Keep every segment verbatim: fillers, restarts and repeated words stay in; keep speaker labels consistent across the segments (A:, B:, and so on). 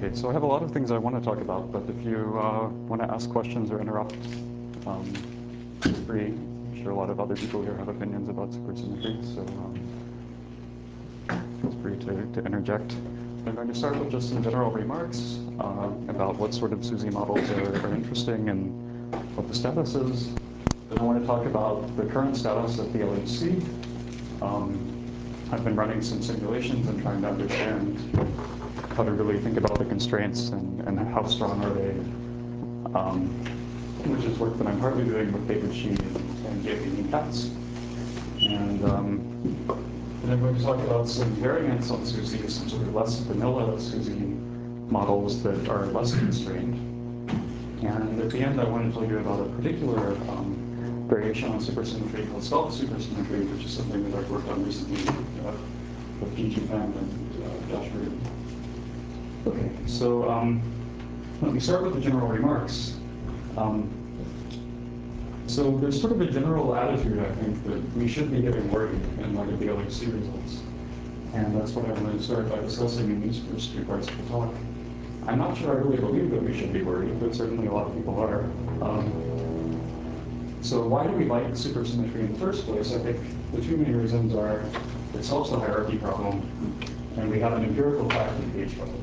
A: Okay, so I have a lot of things I want to talk about, but if you uh, want to ask questions or interrupt, um, feel free. I'm sure a lot of other people here have opinions about supersymmetry, so um, feel free to, to interject. I'm going to start with just some general remarks uh, about what sort of SUSY models are, are interesting and what the status is. Then I want to talk about the current status of the L H C. Um, I've been running some simulations and trying to understand how to really think about the constraints and, and how strong are they, um, which is work that I'm partly doing with David Shi and, and J P Katz. And um, then I'm going to talk about some variants on SUSY, some sort of less vanilla SUSY models that are less constrained. And at the end, I want to tell you about a particular um, variation on supersymmetry called stealth supersymmetry, which is something that I've worked on recently uh, with P G Feng and uh, Josh Reed. Okay, so um, let me start with the general remarks. Um, so there's sort of a general attitude, I think, that we should be getting worried in light of the L H C results. And that's what I want to start by discussing in these first two parts of the talk. I'm not sure I really believe that we should be worried, but certainly a lot of people are. Um, so why do we like supersymmetry in the first place? I think the two main reasons are it solves the hierarchy problem, and we have an empirical fact and gauge problem.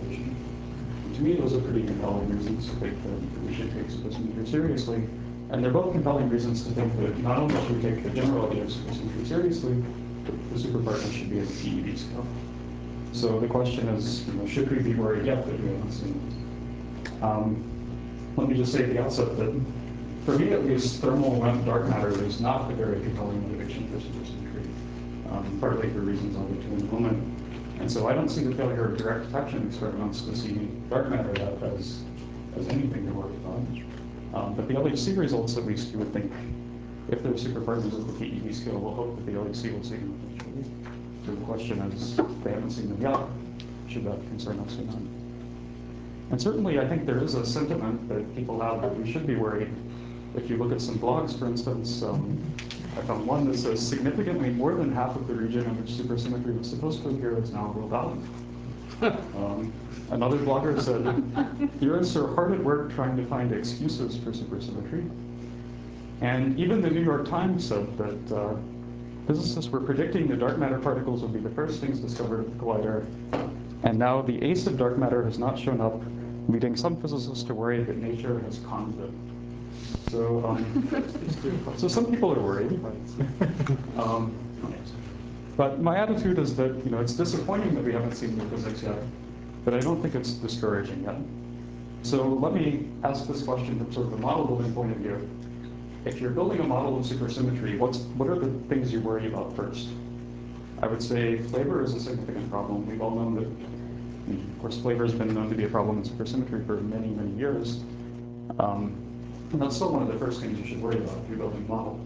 A: To me, those are pretty compelling reasons to think that we should take supersymmetry seriously. And they're both compelling reasons to think that not only should we take the general idea of supersymmetry seriously, but the superpartners should be at the P E V scale. So the question is, you know, should we be worried yet that we haven't seen it? Um, let me just say at the outset that, for me at least, thermal dark matter is not a very compelling motivation for supersymmetry, um, partly for reasons I'll get to in a moment. And so I don't see the failure of direct detection experiments to see dark matter as, as anything to worry about. Um, but the L H C results at least, you would think, if they're superpartners at the P E V scale, we'll hope that the L H C will see them eventually. So the question is, if they haven't seen them yet, should that concern us or not? And certainly I think there is a sentiment that people have that we should be worried. If you look at some blogs, for instance, um, I found one that says significantly more than half of the region in which supersymmetry was supposed to appear is now ruled out. Um, another blogger said, theorists are hard at work trying to find excuses for supersymmetry. And even the New York Times said that uh, physicists were predicting that dark matter particles would be the first things discovered at the collider. And now the ace of dark matter has not shown up, leading some physicists to worry that nature has conned them. So, um, so some people are worried. Um, but my attitude is that, you know, it's disappointing that we haven't seen new physics yet, but I don't think it's discouraging yet. So let me ask this question from sort of a model building point of view. If you're building a model of supersymmetry, what's, what are the things you worry about first? I would say flavor is a significant problem. We've all known that, I mean, of course, flavor has been known to be a problem in supersymmetry for many, many years. Um, And that's still one of the first things you should worry about if you're building a model.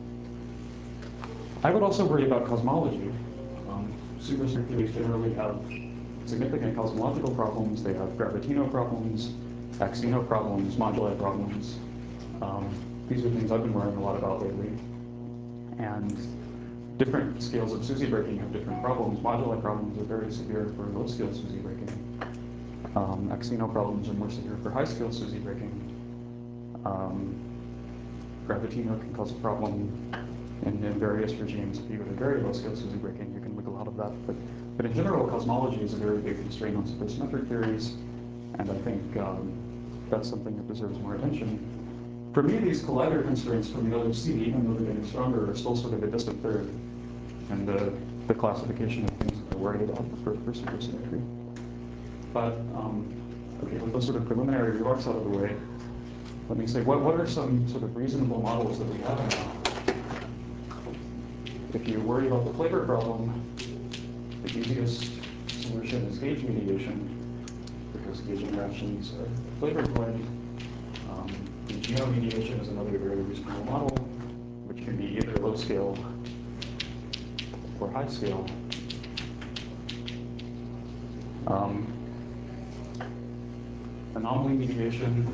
A: I would also worry about cosmology. Um, supersymmetries generally have significant cosmological problems. They have gravitino problems, Axino problems, moduli problems. Um, these are things I've been worrying a lot about lately. And different scales of SUSY breaking have different problems. Moduli problems are very severe for low-scale SUSY breaking. Um, Axino problems are more severe for high-scale SUSY breaking. Um, Gravitino can cause a problem in, in various regimes. If you go to very low scale SUSY breaking, you can wiggle out of that. But, but in general, cosmology is a very big constraint on supersymmetric theories, and I think um, that's something that deserves more attention. For me, these collider constraints from the L H C, even though they're getting stronger, are still sort of a distant third in the, the classification of things that I worry about for, for supersymmetry. But, um, okay, with those sort of preliminary remarks out of the way, let me say, what, what are some sort of reasonable models that we have now? If you worry about the flavor problem, the easiest solution is gauge mediation, because gauge interactions are flavor blend. Um, the geomediation is another very reasonable model, which can be either low scale or high scale. Um, anomaly mediation,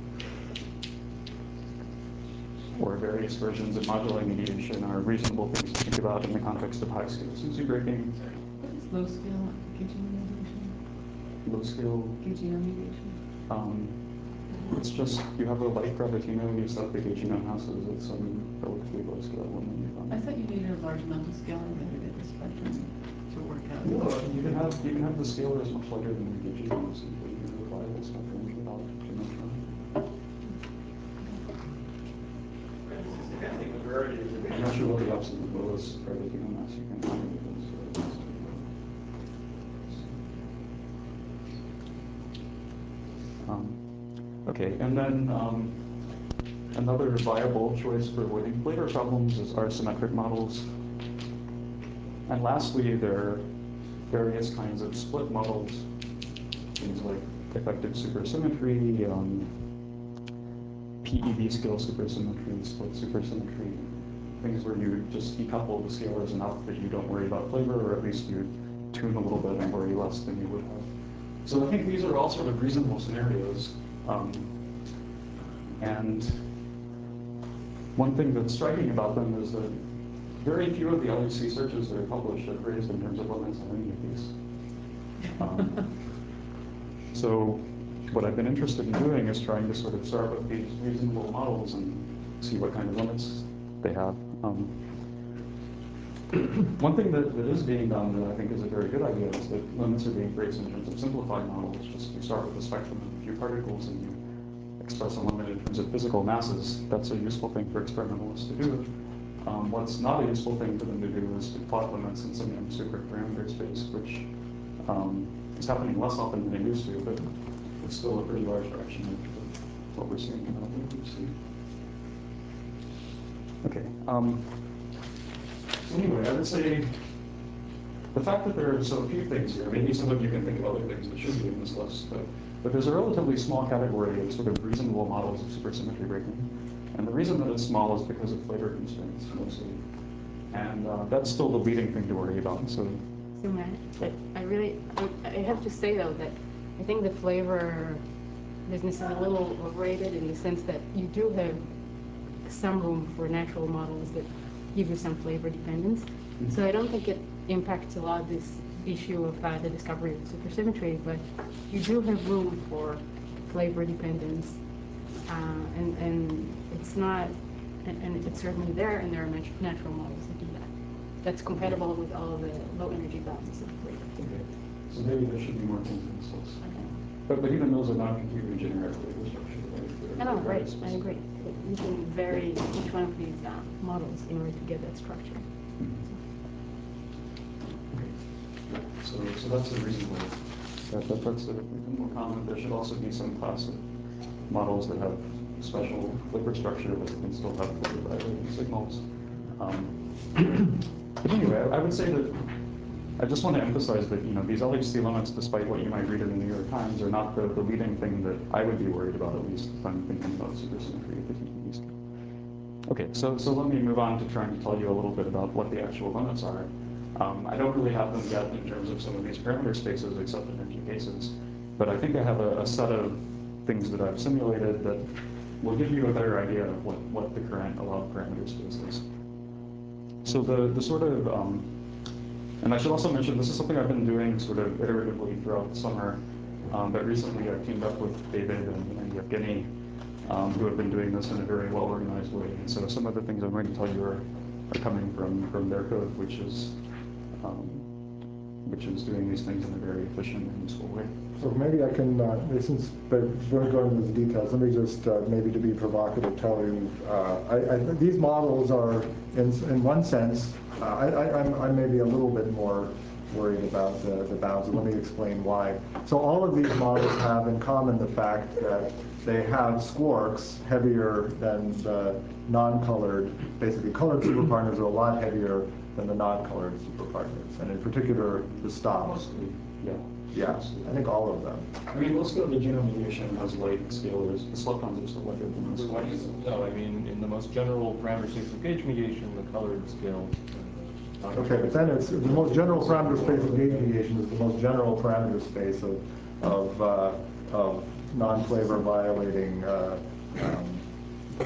A: or various versions of moduli mediation, are reasonable things to think about in the context of high-scale SUSY breaking.
B: What is low-scale gauge mediation?
A: low scale.
B: Gaugino mediation.
A: Um, it's just you have a light gravitino, you set the Gaugino masses at some relatively low scale, and then you run.
B: I thought you needed a large mental scale in order to get the spectrum to work out.
A: No, you can have you can have the scalars much lighter than the Gauginos, and you can have reliable spectrum without dimension. I'm not sure what the absolute lowest gravitino mass you can find with this. Um, okay, and then um, another viable choice for avoiding flavor problems is are symmetric models. And lastly, there are various kinds of split models, things like effective supersymmetry, um, P E V scale supersymmetry, split supersymmetry, things where you just decouple the scalars enough that you don't worry about flavor, or at least you tune a little bit and worry less than you would have. So I think these are all sort of reasonable scenarios. Um, and one thing that's striking about them is that very few of the L U C searches that are published are raised in terms of limits on any of these. Um, so what I've been interested in doing is trying to sort of start with these reasonable models and see what kind of limits they have. Um, one thing that, that is being done that I think is a very good idea is that limits are being raised in terms of simplified models. Just you start with a spectrum of a few particles and you express a limit in terms of physical masses. That's a useful thing for experimentalists to do. Um, what's not a useful thing for them to do is to plot limits in some super parameter space, which um, is happening less often than it used to, but it's still a pretty large fraction of what we're seeing in L U C. Okay. Um, so anyway, I would say the fact that there are so few things here, maybe some of you can think of other things that should be in this list, but, but there's a relatively small category of sort of reasonable models of supersymmetry breaking. And the reason that it's small is because of flavor constraints, mostly. And uh, that's still the leading thing to worry about. So,
C: so man, I really, I, I have to say though that I think the flavor business is a little overrated in the sense that you do have some room for natural models that give you some flavor dependence. Mm-hmm. So I don't think it impacts a lot this issue of uh, the discovery of supersymmetry, but you do have room for flavor dependence. Uh, and, and it's not, and, and it's certainly there, and there are natural models that do that. That's compatible with all the low energy bounds of flavor.
A: Okay. So maybe there should be more things in this list. Okay. But, but even those are not completely generic flavor structure, right?
C: I know, right, I agree. But you can vary each one of these uh, models in order to get that structure.
A: Okay. So, so that's a reasonable, that, that, that's a reasonable comment. There should also be some class of models that have special flavor structure but can still have flavor violating signals. Um, but anyway, I, I would say that I just want to emphasize that, you know, these L H C limits, despite what you might read in the New York Times, are not the, the leading thing that I would be worried about, at least if I'm thinking about supersymmetry at the T P P scale. Okay, so, so let me move on to trying to tell you a little bit about what the actual limits are. Um, I don't really have them yet in terms of some of these parameter spaces, except in a few cases. But I think I have a, a set of things that I've simulated that will give you a better idea of what, what the current allowed parameter space is. So the, the sort of, um, and I should also mention, this is something I've been doing sort of iteratively throughout the summer, um, but recently I've teamed up with David and, and Yevgeny, um, who have been doing this in a very well-organized way. And so some of the things I'm going to tell you are, are coming from, from their code, which is um, which is doing these things in a very efficient and useful way.
D: So maybe I can, uh, since we're going into the details, let me just uh, maybe to be provocative tell you, uh, I, I, these models are, in, in one sense, uh, I, I, I'm, I may be a little bit more worried about the, the bounds, and let me explain why. So all of these models have in common the fact that they have squarks heavier than the non-colored, basically colored superpartners are a lot heavier than the non-colored superpartners, and in particular the stops.
A: Mostly, yeah.
D: Yeah,
A: Mostly.
D: I think all of them.
A: I mean, most of the genome mediation has light scalars. The leptons are still lighter than the squarks.
E: No, I mean, in the most general parameter space of gauge mediation, the colored scale. Uh,
D: okay, but then it's the most general parameter space of gauge mediation is the most general parameter space of of, uh, of non-flavor violating uh, um, uh,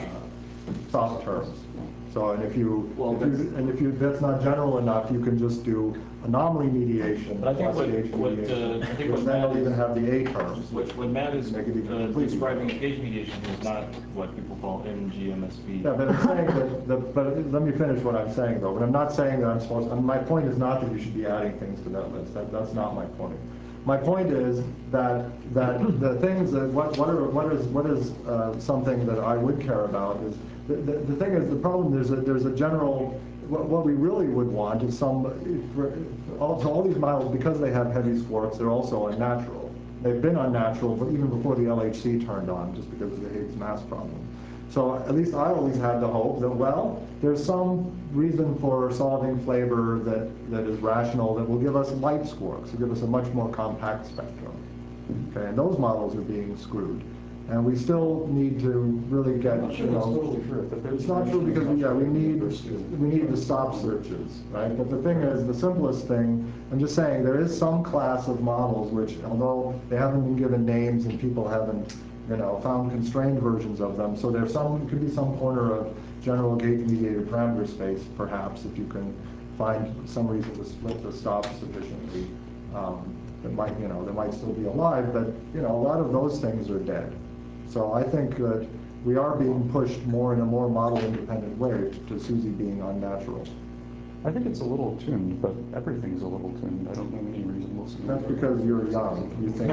D: soft terms. So, and if you,
A: well,
D: if you and if you that's not general enough, you can just do anomaly mediation
E: But I think
D: plus
E: what-
D: gauge
E: what, uh,
D: mediation.
E: I think
D: Which
E: what
D: then
E: Matt
D: they'll even
E: is-
D: have the A terms.
E: What, what Matt is
D: Make it even
E: uh,
D: completely
E: describing
D: different.
E: as gauge mediation is not what people call M G M S V.
D: Yeah, but I'm saying that, the, but let me finish what I'm saying though. But I'm not saying that I'm supposed, and my point is not that you should be adding things to that list. That, that's not my point. My point is that, that the things that, what, what are, what is, what is uh, something that I would care about is, the, the, the thing is, the problem, there's a, there's a general, what, what we really would want is some, for, all, so all these models, because they have heavy swarts, they're also unnatural. They've been unnatural, but even before the L H C turned on, just because of the Higgs mass problem. So at least I always had the hope that, well, there's some reason for solving flavor that, that is rational, that will give us light squarks, will give us a much more compact spectrum. Okay, and those models are being screwed. And we still need to really get,
A: I'm not sure
D: you
A: that's
D: know,
A: totally true. But there's
D: it's not true because, we- yeah, we need, we need the stop searches, right? But the thing is, the simplest thing, I'm just saying, there is some class of models which, although they haven't been given names and people haven't, you know, found constrained versions of them, so there's some, could be some corner of general gauge-mediated parameter space, perhaps, if you can find some reason to split the stops sufficiently. Um, that might, you know, that might still be alive, but, you know, a lot of those things are dead. So I think that we are being pushed more in a more model-independent way to Susie being unnatural.
A: I think it's a little tuned, but everything's a little tuned. I don't know any reasonable scenario.
D: That's because you're young, you think.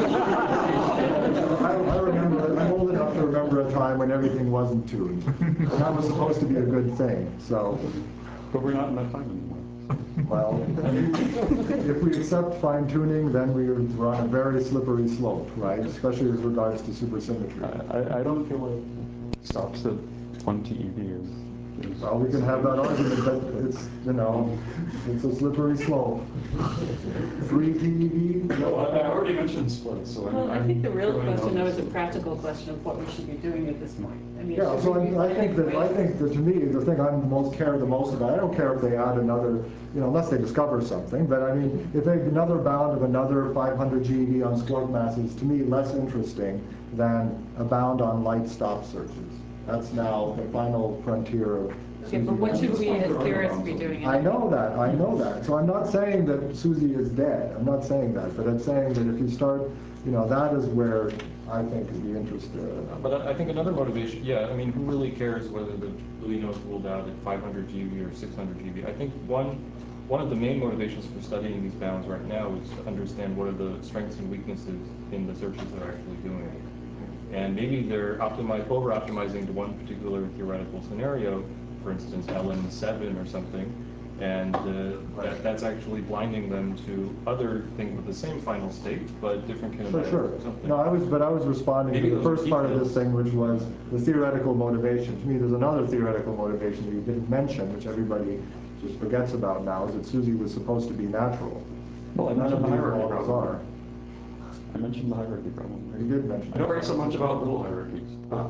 D: I, I remember, I'm old enough to remember a time when everything wasn't tuned. And that was supposed to be a good thing, so,
A: But we're not in that time anymore.
D: well, if we accept fine tuning, then we're we're on a very slippery slope, right? Especially as regards to supersymmetry.
A: I, I, I don't feel like stops at one T E V is. is
D: Well, we can have that argument, but it's, you know, it's a slippery slope. Three T E V?
A: No, I I already mentioned splits, so I'm.
B: Well, I
A: I'm
B: think the real
A: throwing
B: question
A: out-
B: though is a practical question of what we should be doing at this point. I mean,
D: Yeah,
B: should
D: so
B: we be
D: I, I think that, I
B: ways-
D: think that to me, the thing I'm most care the most about, I don't care if they add another, you know, unless they discover something, but I mean, if they, another bound of another five hundred G eV on squark masses, to me, less interesting than a bound on light stop searches. That's now the final frontier of.
B: Okay, but what should we as theorists be doing?
D: I know that, I know that. So I'm not saying that Susie is dead. I'm not saying that, but I'm saying that if you start, you know, that is where I think the interest uh,
E: But I I think another motivation, yeah, I mean, who really cares whether the Luino is ruled out at five hundred G B or six hundred G B? I think one, one of the main motivations for studying these bounds right now is to understand what are the strengths and weaknesses in the searches they're actually doing. And maybe they're optimize, over-optimizing to one particular theoretical scenario, for instance, L N seven or something, and uh, that, that's actually blinding them to other things with the same final state, but different
D: For
E: kinematics
D: sure.
E: or something.
D: No, I was, but I was responding
E: Maybe
D: to the
E: those are
D: first part of this
E: details.
D: thing, which was the theoretical motivation. To me, there's another theoretical motivation that you didn't mention, which everybody just forgets about now, is that Susie was supposed to be natural.
A: Well, I
D: None of
A: mentioned the
D: these
A: hierarchy
D: models
A: problem.
D: are.
A: I mentioned the hierarchy problem.
D: You did mention
A: I don't
D: that.
A: worry so much about little hierarchies.
D: A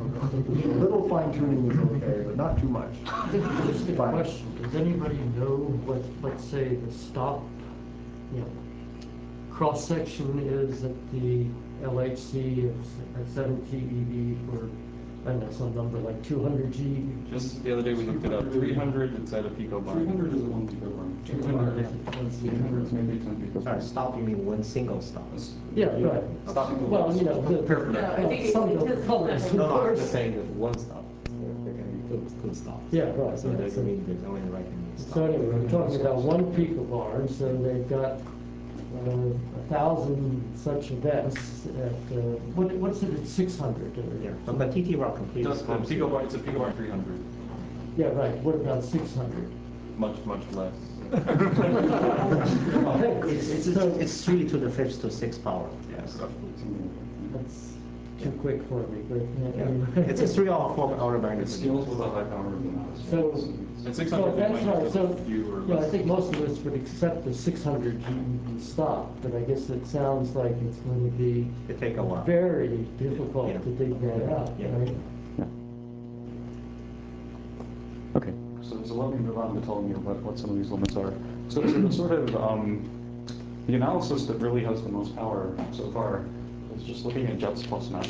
D: little fine tuning is okay, but not too much.
F: Just a
D: Fine.
F: question, does anybody know what, let's say, the stop, you know, cross-section is at the L H C of s- at seven T E V for, I don't know, some number like two hundred G?
E: Just the other day, we looked it up, three hundred, it's at a picobar.
A: Three hundred is a one picobar.
F: two hundred is at one
A: Eight hundred is
F: C.
A: maybe ten
G: Sorry,
A: picobars.
G: stop, you mean one single stop?
F: Yeah, right.
E: Stop.
F: Well, you know, the, the,
B: No, I think
F: some
B: it-
F: of
B: it
F: the
B: is-
F: colors, of
G: No, no, I'm
F: course.
G: just saying that one stop, there there can be two, two stops.
F: Yeah, right.
G: So it doesn't mean there's only right and one stop.
F: So anyway, we're talking about one picobar, so they've got uh, a thousand such events at, uh, what, what's it at six hundred?
G: Yeah, but but T T rock
E: It
G: completely.
E: does, the picobar, it's a picobar three hundred,
F: Yeah, right, what about six hundred?
E: much, much less.
G: It's, it's, it's it's three to the fifth to sixth power.
E: Yes.
F: That's too quick for me, but. uh,
G: Yeah,
F: anyway.
G: it's a three or four order
A: It
G: magnitude.
A: scales with a high power of the mass.
F: So,
E: At six
F: so
E: hundred,
F: that's
E: you might
F: right,
E: just
F: so,
E: have a few or
F: yeah, I
E: less.
F: think most of us would accept the six hundred G E stop, but I guess it sounds like it's going to be
G: It take a while.
F: very difficult
G: Yeah.
F: to dig that out,
G: Yeah.
F: right?
A: Yeah. Okay, so, so let me move on to telling you what, what some of these limits are. So, so the sort of, um, the analysis that really has the most power so far is just looking at jets plus net.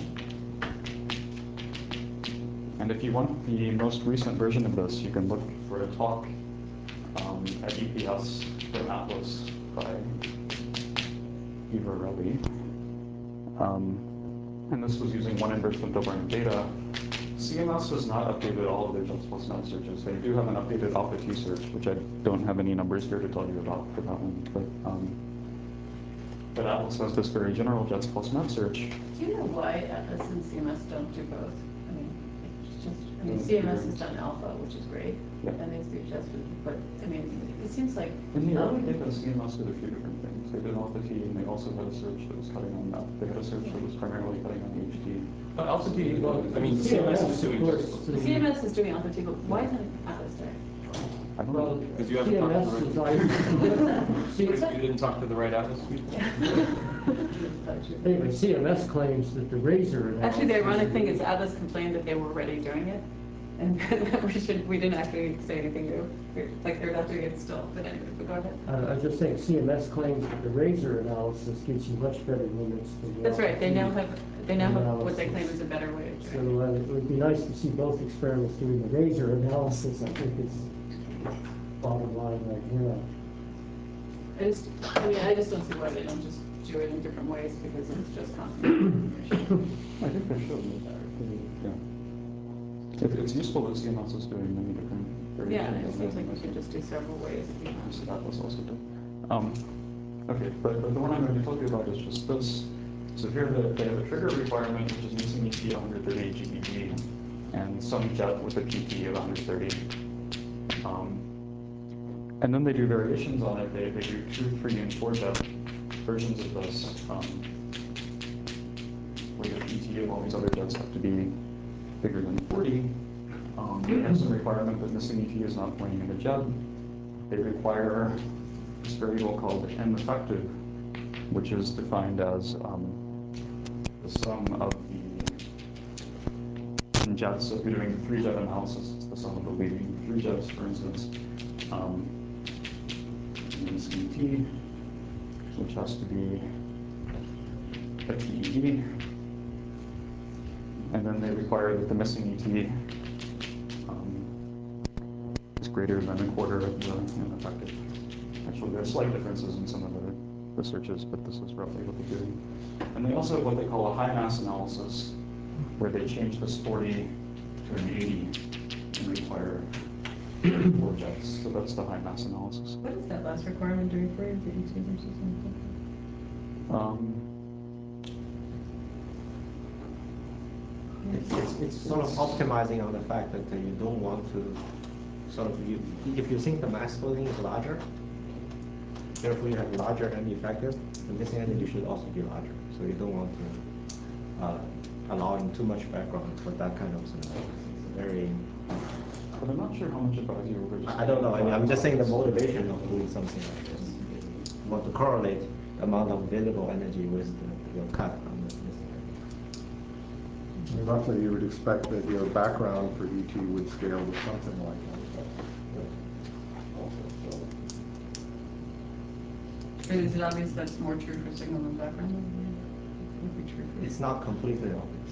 A: And if you want the most recent version of this, you can look for a talk um, at E P S for Atlas by Ivarelli. Um, and this was using one inverse Winkelbein data. C M S has not updated all of their Jets plus net searches. They do have an updated Alpha T search, which I don't have any numbers here to tell you about for that one. But, um, but Atlas has this very general Jets plus net search.
B: Do you know why Atlas and C M S don't do both? I mean, it's just, I mean,
A: Mm,
B: C M S
A: yeah.
B: has done alpha, which is great,
A: Yeah.
B: and they do just, but, I mean, it seems like.
A: In the early
B: um,
A: data, C M S did a few different things. They did Alpha T, and they also had a search that was cutting on that. They had a search that was primarily cutting on H D.
E: But Alpha T, well, I mean,
F: C M S,
E: C M S is
F: of
E: doing
F: course,
E: just.
F: the-
B: C M S is doing alpha too, but why isn't Atlas doing
A: I don't
F: Well,
A: know.
E: Because you haven't talked to the
F: C M S
E: right
F: is
E: people.
F: I-
E: You didn't talk to the right Atlas people?
B: it?
F: Anyway, C M S claims that the razor.
B: Actually, the
F: analysis-
B: ironic thing is Atlas complained that they were already doing it, and we should, we didn't actually say anything new. We're- Like, they're not doing it still, but anyway, but go ahead.
F: Uh, I was just saying, C M S claims that the razor analysis gives you much better limits than the.
B: That's right, they now have, they now have what they
F: Analysis.
B: claim is a better way of
F: So
B: doing
F: uh, it would be nice to see both experiments doing the razor analysis. I think it's bottom line right here.
B: it. I just, I mean, I just don't see why they don't just do it in different ways, because it's just constant information.
A: I think they should. Yeah. It, it's useful that C M S is doing many different
B: Yeah,
A: variations.
B: it seems like we should just do several ways if you want.
A: So that was also good. Um, okay, but, but the one I'm going to talk to you about is just this. So here they, they have a trigger requirement, which is missing E T of one hundred thirty G P G, and some jet with a P T of one hundred thirty. Um, and then they do variations on it. They, they do two, three, and four jet versions of this, um, where the P T of all these other jets have to be bigger than forty. Um, they have some requirement that missing E T is not pointing in a jet. They require this variable called M effective, which is defined as um, the sum of the in jets. So if you're doing three jet analysis, it's the sum of the leading three jets, for instance. Um, missing E T, which has to be a T E D. And then they require that the missing E T um, is greater than a quarter of the ineffective. Actually, there are slight differences in some of the, the searches, but this is roughly what they do. And they also have what they call a high mass analysis, where they change this forty to an eighty and require four jets. So that's the high mass analysis.
B: What is that last requirement doing for you, the E T versus something?
A: Um,
G: It's, it's, it's sort of optimizing on the fact that uh, you don't want to sort of, you, if you think the mass splitting is larger, therefore you have larger M effective, the missing energy should also be larger. So you don't want to uh, allow in too much background for that kind of scenario. It's very,
A: but I'm not sure how much advise you over just.
G: I don't know, I mean, I'm just saying the motivation of doing something like this. You want to correlate the amount of available energy with the, your cut on the missing energy.
D: I mean, roughly, you would expect that your background for E T would scale to something like that.
B: And is it obvious that's more true for signal than background? Would be true for-
G: It's not completely obvious.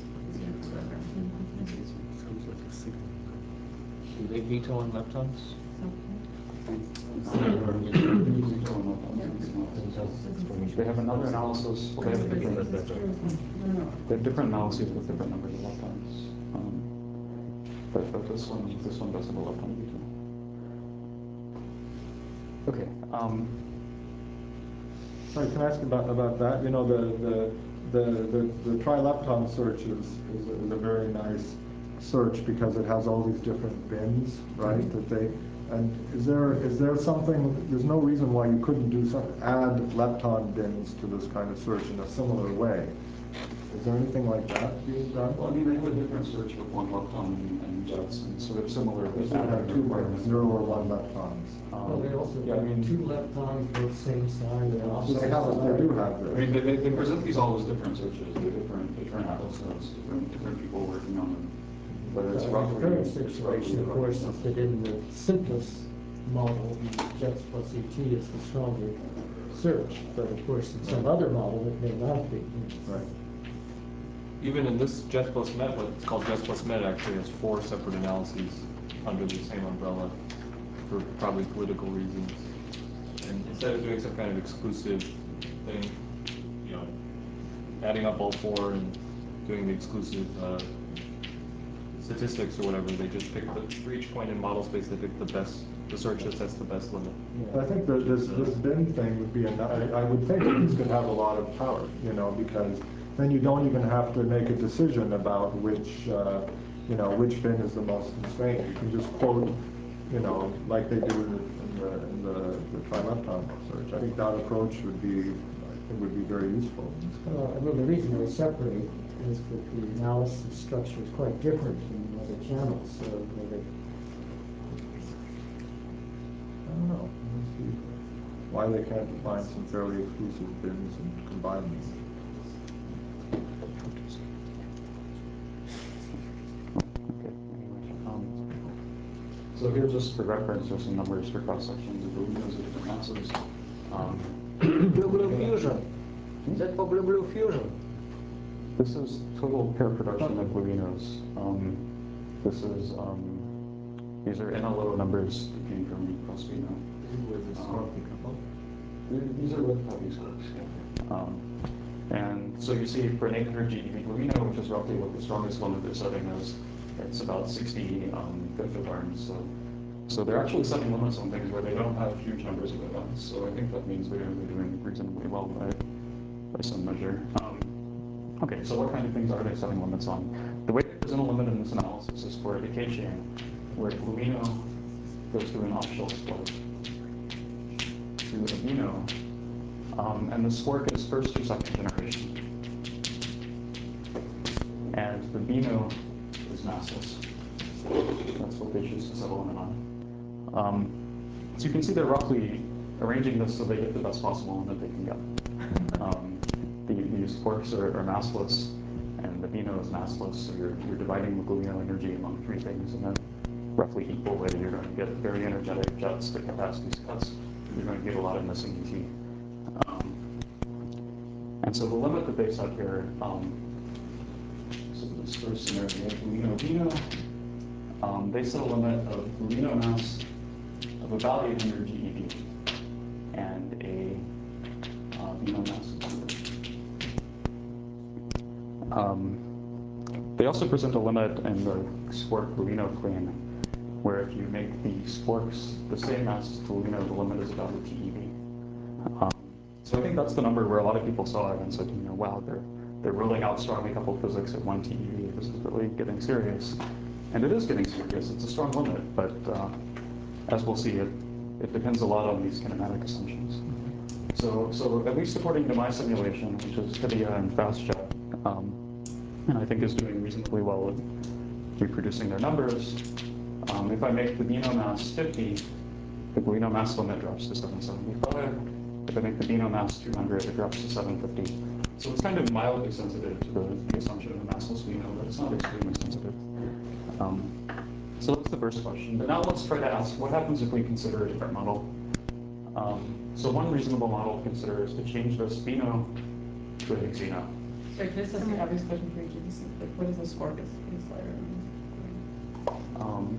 E: Do they veto on leptons?
A: They have another analysis. Well, they have different. They have different analyses with different numbers of leptons. Um, but but this one this one does have a lepton veto. Okay. Um,
D: Sorry, can I ask about, about that? You know, the, the, the, the, the trilepton search is, is, a, is a very nice search because it has all these different bins, right? That they, and is there, is there something, there's no reason why you couldn't do some, add lepton bins to this kind of search in a similar way. Is there anything like that being done?
A: well, I mean, they have a different search with one lepton and, and jets, and so they're similar.
D: They should have two bins, zero or one leptons.
F: Well, they also
A: yeah, I mean,
F: two leptons, both same sign and opposite.
D: They have, they do have
A: I mean,
D: this.
A: they, they, they present these all as different searches. They're different, different atlases, different, different people working on them. But it's
F: Uh,
A: roughly.
F: The current
A: it's roughly
F: situation, of
A: the
F: course,
A: right
F: is that in the simplest model, the jets plus E T is the stronger search. But of course, in some other model, it may not be.
D: Right.
E: Even in this Jets plus Met, what's called Jets plus Met actually has four separate analyses under the same umbrella for probably political reasons. And
G: It's
E: instead of doing some kind of exclusive thing, you know, adding up all four and doing the exclusive uh, statistics or whatever, they just pick the, for each point in model space, they pick the best, the search that sets the best limit.
D: I think that this, this bin thing would be, enough. I I would think this could have a lot of power, you know, because then you don't even have to make a decision about which, uh, you know, which bin is the most constrained. You can just quote, you know, like they do in the, in the, the trilepton search. I think that approach would be, I think would be very useful.
H: Uh, I mean, the reason they separate is that the analysis structure is quite different from the other channels, so they,
D: I don't know. Let's see why they can't define some fairly exclusive bins and combine them.
A: Okay, anyway, um, so here, just for reference, are some numbers for cross sections of the windows of different masses. Um,
H: Blue Blue Fusion. Is that for Blue Blue Fusion?
A: This is total pair production of Bluinos. Um, this is, um, these are N L O numbers that came from Prospino. Um, these are with puppy scopes. Yeah. Um, and so you see for an eight hundred G E V Bluino, which is roughly what the strongest one that they're setting is, it's about sixty um, femtobarns. So, so they're actually setting limits on things where they don't have huge numbers of events. So I think that means they're going to be doing reasonably well by, by some measure. Um, Okay, so what kind of things are they setting limits on? The way they present a limit in this analysis is for a decay chain, where Bluino goes through an off-shelf split to a Bino, um, and the squark is first or second generation. And the Bino is massless. That's what they choose to settle limit on. Um, so you can see they're roughly arranging this so they get the best possible limit they can get. Um, The, these quarks are, are massless, and the Bino is massless, so you're, you're dividing the Bluino energy among three things in a roughly equal way. You're going to get very energetic jets to capacities cuts. You're going to get a lot of missing E T. Um, and so the limit that they set here, um, so this first scenario, Bluino Bino, um, they set a limit of Bluino mass of about eight hundred G E V and a uh, Bino mass of one hundred. Um, they also present a limit in the Squark Bluino plane, where if you make the Squarks the same mass as Bluino, the limit is about a T E V. Um, so I think that's the number where a lot of people saw it and said, you know, wow, they're they're ruling out strongly coupled physics at one T E V. This is really getting serious, and it is getting serious. It's a strong limit, but uh, as we'll see, it it depends a lot on these kinematic assumptions. So so at least according to my simulation, which is Hidia and FastJet. Um, and I think is doing reasonably well at reproducing their numbers. Um, if I make the Bino mass fifty, the Bluino mass limit drops to seven seventy-five. If I make the Bino mass two hundred, it drops to seven fifty. So it's kind of mildly sensitive to the, the assumption of a massless Bino, but it's not extremely sensitive. Um, so that's the first question. But now let's try to ask, what happens if we consider a different model? Um, so one reasonable model to consider is to change this Bino to a Higgsino.
B: Sorry, can I just ask the obvious question for each of these? Like, what is the squark is, is lighter?
A: Um,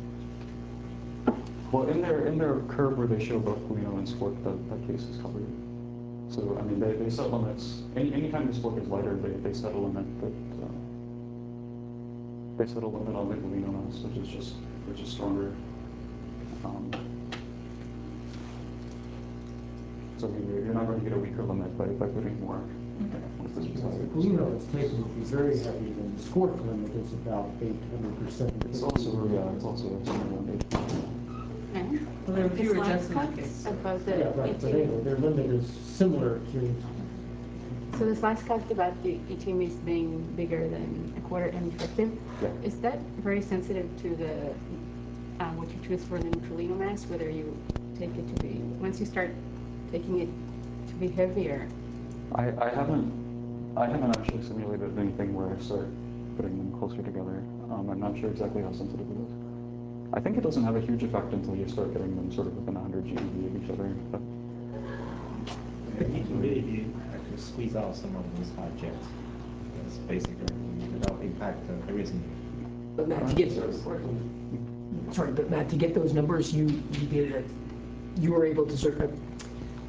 A: well, in their in their curve where they show both Bluino and Squark, that, that case is covered. So I mean, they, they set limits. Any anytime the Squark is lighter, they, they set a limit that uh, they set a limit on the Bluino mass, which is just which is stronger. Um, so you're, you're not going to get a weaker limit by by putting more.
H: Bluino is taken to be very heavy, and the squark limit is about eight hundred percent.
A: It's also yeah, it's also a similar limit.
C: And
B: Well, there are
C: the
B: fewer
C: slide
B: jets in that
C: cuts
B: case.
C: about the
H: Yeah, right, but anyway, their limit is similar to,
C: So the slides talked about the E T M S being bigger than a quarter M effective.
A: Yeah.
C: Is that very sensitive to the uh, what you choose for the neutralino mass? Whether you take it to be once you start taking it to be heavier.
A: I, I haven't I haven't actually simulated anything where I start putting them closer together. Um, I'm not sure exactly how sensitive it is. I think it doesn't have a huge effect until you start getting them sort of within one hundred G E V of each other. But
G: You need to really be, uh, to squeeze out some of those hard jets. That's basically without impact uh, everything.
I: But Matt, to get those, sorry, but Matt, to get those numbers, you you did it. You were able to sort of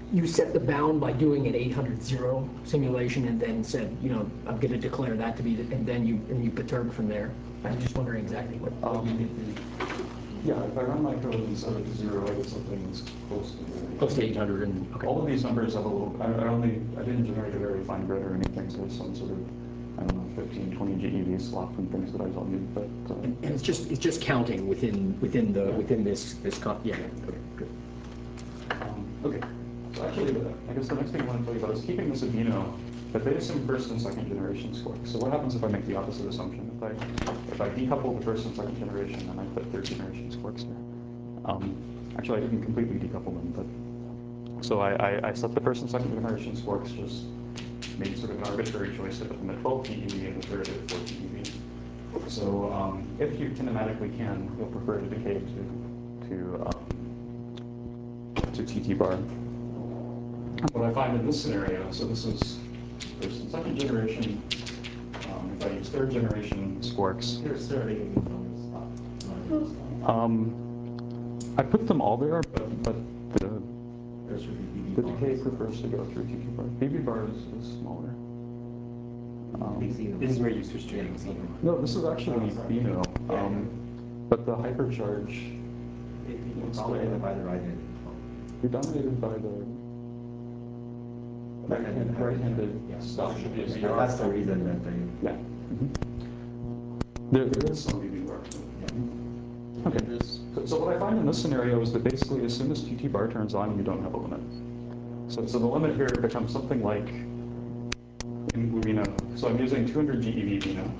J: you set the bound by doing an eight hundred zero simulation and then said, you know, I'm going to declare that to be, the, and then you and you perturb from there? I'm just wondering exactly what, what
A: Um,
J: you did there.
A: Yeah, if I run my code and set it to zero, I get something that's close to
J: Close to eight hundred and, okay.
A: All of these numbers have a little, I, I only, I didn't generate a very fine grid or anything, so there's some sort of, I don't know, fifteen, twenty G E V slop from things that I don't need, but. Uh,
J: And, and it's just, it's just counting within, within the, within this, this, con- yeah, okay, good.
A: Um, okay, so actually, the, I guess the next thing I want to tell you about is keeping this Avino, but they assume first and second generation squarks. So what happens if I make the opposite assumption? If I, if I decouple the first and second generation and I put third generation squarks here? Um, actually, I didn't completely decouple them, but so I, I, I set the first and second generation squarks, just made sort of an arbitrary choice to put them at twelve T E V and a third at four T E V. So um, if you kinematically can, you'll prefer to decay to to um, to T T bar. What I find in this scenario, so this is first and second generation. Um, if I use third generation squarks,
G: Here's starting numbers.
A: um, I put them all there, but, but the,
G: There should be B B
A: the
G: bar.
A: decay prefers to go through T T bar. B B bar is, is smaller. Um,
G: This is where you switch to Xeno.
A: no, this is actually Bino, um, but the hypercharge
G: It's dominated by the right-handed.
A: you're dominated by the
G: Right-handed.
A: right-handed
G: Yeah.
A: stuff. Should be a
G: Yeah,
A: zero.
G: that's the reason that they.
A: Yeah. Mhm. There, there is some B B bar. Okay. So, so what I find in this scenario is that basically as soon as T T bar turns on, you don't have a limit. So, so the limit here becomes something like in Vino. So I'm using two hundred G E V Vino.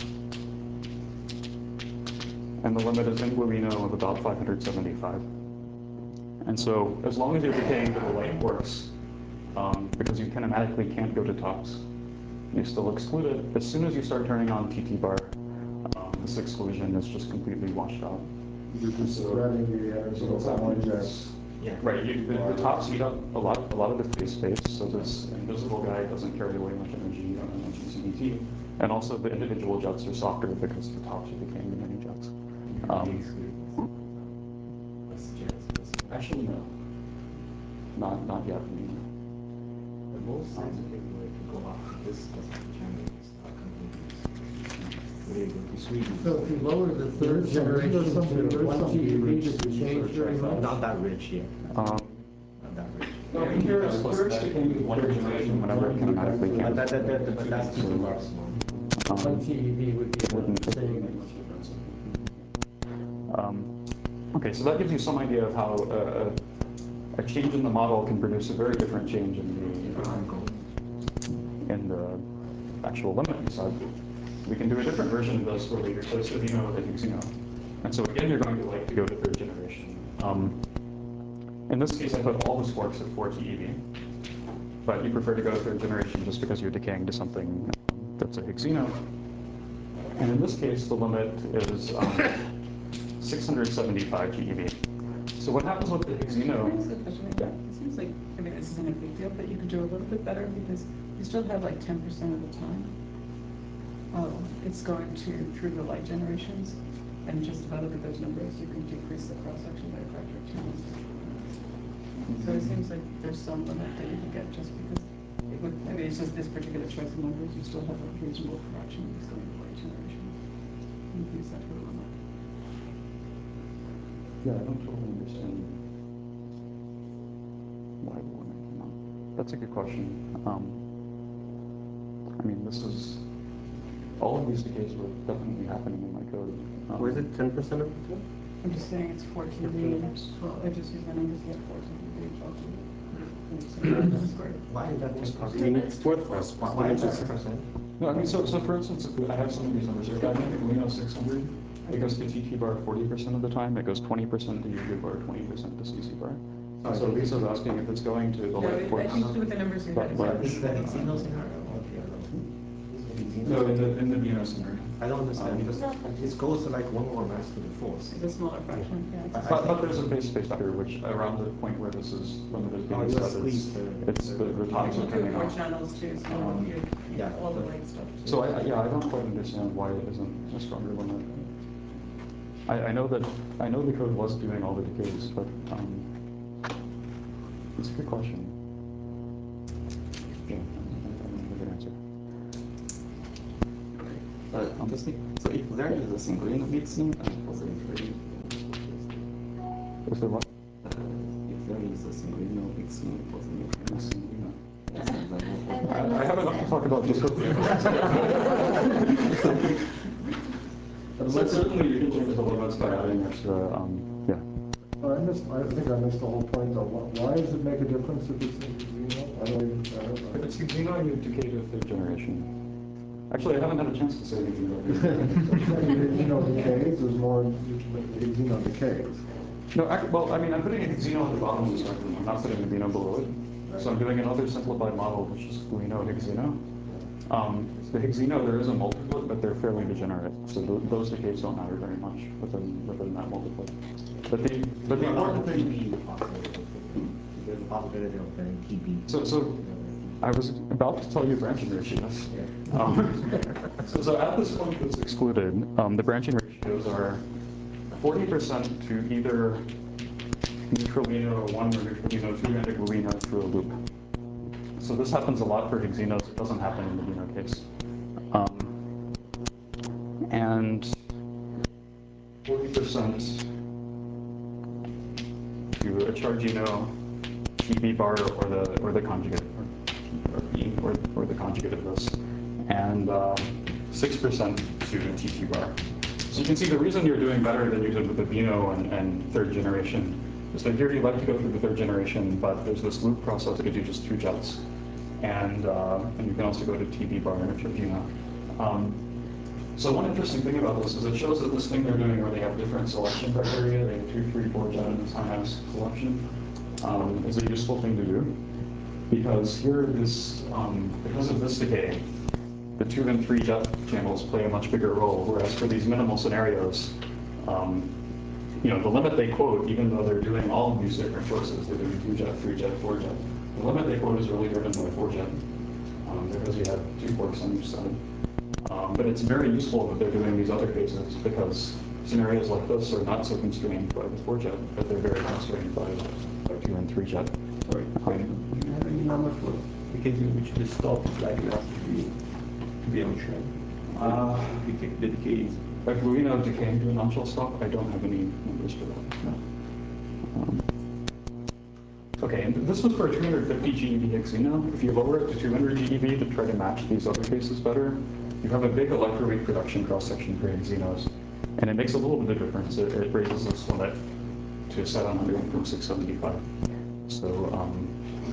A: And the limit is in Vino of about five hundred seventy-five. And so as long as you're decaying to the light works, um, because you kinematically can't go to tops, you still exclude it. As soon as you start turning on T T bar, um, this exclusion is just completely washed out.
D: You're just spreading the energy
A: So what's
D: along
A: happening
D: the,
A: is,
G: Yeah.
A: right, you, the, the tops eat up a lot, a lot of the phase space, so this invisible guy doesn't carry away much energy, you don't have much C D T. And also the individual jets are softer because the tops are decaying to many jets. Um, actually, no. Not, not yet.
G: Both sides of it were to go after this specific channel. They go to Sweden.
F: So if you lower the third
D: There's some-
F: generation
D: there's some-
F: to
D: there's
F: one
D: some
F: T E V,
D: rich
F: does it change
D: research
F: very
D: on that.
F: much?
G: Not that rich yet.
A: Um,
G: Not that rich.
A: no, I mean, here is third decaying to one generation whenever it kinematically
G: But
A: can.
G: that, that, that, but that's too far small.
F: One
A: Um,
F: T E V would be
A: it wouldn't
F: about the
A: make
F: same.
A: much difference. Um, okay, so that gives you some idea of how uh, a change in the model can produce a very different change in the um, in the actual limit side. We can do a different version of this where we replace the Vino with a Higgsino. And so again, you're going to like to go to third generation. Um, in this case, I put all the squarks at four T E V, but you prefer to go to third generation just because you're decaying to something that's a Higgsino. And in this case, the limit is um, six hundred seventy-five G E V. So what happens with the Higgsino?
B: Can I ask a question?
A: Yeah.
B: It seems like, I mean, this isn't a big deal, but you could do a little bit better because you still have like ten percent of the time. Um, it's going to through the light generations, and just if I look at those numbers, you can decrease the cross section by a factor of two. So it seems like there's some limit that you can get just because it would, I mean, it's just this particular choice of numbers, you still have a reasonable fraction that's going to light generation. Increase that to the limit.
A: Yeah, I don't totally understand why the limit came out. That's a good question. Um, I mean, this is, all of these decays were definitely happening in my code. Um,
G: Or is it ten percent of the time?
B: I'm just saying it's fourteen B and twelve, I just use my numbers, you have fourteen B and twelve B.
G: Why is that ten percent?
I: You mean it's fourth first.
G: Why, why is that ten percent?
A: No, I mean, so, so for instance, if I have some of these numbers here. If I make Lino six hundred, it goes to T T bar forty percent of the time. It goes twenty percent to U V bar, twenty percent to C C bar. So Lisa's asking if it's going to the
B: No,
A: light
B: I
A: ports.
B: think with the numbers you
A: But
B: had.
A: large.
G: This is the Xeno scenario or the other? This is the Xeno
A: No, in
G: scenario?
A: the, in the Vino scenario.
G: I don't understand, because it goes to like one more mass to the fourth.
B: It's a smaller fraction, yeah. it's-
A: But, but there's a phase space factor, which around the point where this is limited
G: Oh,
A: being
G: you
A: set,
G: squeeze
A: it's,
G: the-
A: it's the, the tops
B: You
A: are
B: do
A: coming
B: four
A: off.
B: channels too, so
A: Um,
B: you,
G: yeah.
B: all the light stuff. too.
A: So I, I- yeah, I don't quite understand why it isn't a stronger limit. I, I know that, I know the code was doing all the decays, but, um, it's a good question. Yeah, I don't know the good answer.
K: Uh, interesting. So if there is a single mixing and possibly
A: Is there what?
K: uh, if there is a single mixing possibly mixing,
A: I, I have enough to talk about just with So certainly you can change the limits by adding extra, um, yeah.
D: I missed, I think I missed the whole point though. Why why does it make a difference if it's in Xeno? I don't even, I don't
A: If
D: know.
A: it's Xeno, you decay to third generation. Actually, I haven't had a chance to say anything about
D: Xeno decays, there's more Xeno decays.
A: No, ac well, I mean, I'm putting a Xeno at the bottom of the spectrum. I'm not putting a Xeno below it. So I'm doing another simplified model, which is Guino Higgsino. Um, the Higgsino, there is a multiplet, but they're fairly degenerate. So th those decays don't matter very much within within that multiplet. But the but the important thing.
G: There's a possibility of getting T B.
A: So so I was about to tell you branching ratios. Um, so, so at this point that's excluded, um, the branching ratios are forty percent to either neutralino one or neutralino two and a gluino through a loop. So this happens a lot for Higginos. It doesn't happen in the Beano case. Um, and forty percent to a Chargino, T B bar, or the or the conjugate, or, or B, or, or the conjugate of this, and six percent to T T bar. So you can see the reason you're doing better than you did with the Beano and, and third generation is that here you like to go through the third generation, but there's this loop process that gives you just two jets. And, uh, and you can also go to T B bar and Chargino. Um, so one interesting thing about this is it shows that this thing they're doing where they have different selection criteria, they have two, three, four jet and high-mass selection, um, is a useful thing to do. Because here, this, um, because of this decay, the two and three jet channels play a much bigger role, whereas for these minimal scenarios, um, you know, the limit they quote, even though they're doing all of these different choices, they're doing two jet, three jet, four jet, the limit they quote is really driven by four jet, um, because you have two forks on each side. Um, but it's very useful that they're doing these other cases because scenarios like this are not so constrained by the four jet, but they're very constrained by, by two and three jet.
G: Sorry,
A: Um,
G: do you have any number for because in which the stop is likely not to be to be on track?
A: Uh,
G: The decay, the decay is
A: If Guino decaying to a non-shell stop, I don't have any numbers for that. No. Um, okay, and this was for a two hundred fifty G eV Xeno. If you lower it to two hundred G eV to try to match these other cases better, you have a big electroweak production cross-section for Xenos. And it makes a little bit of difference. It, it raises this limit to seven hundred from six seventy-five. So, um,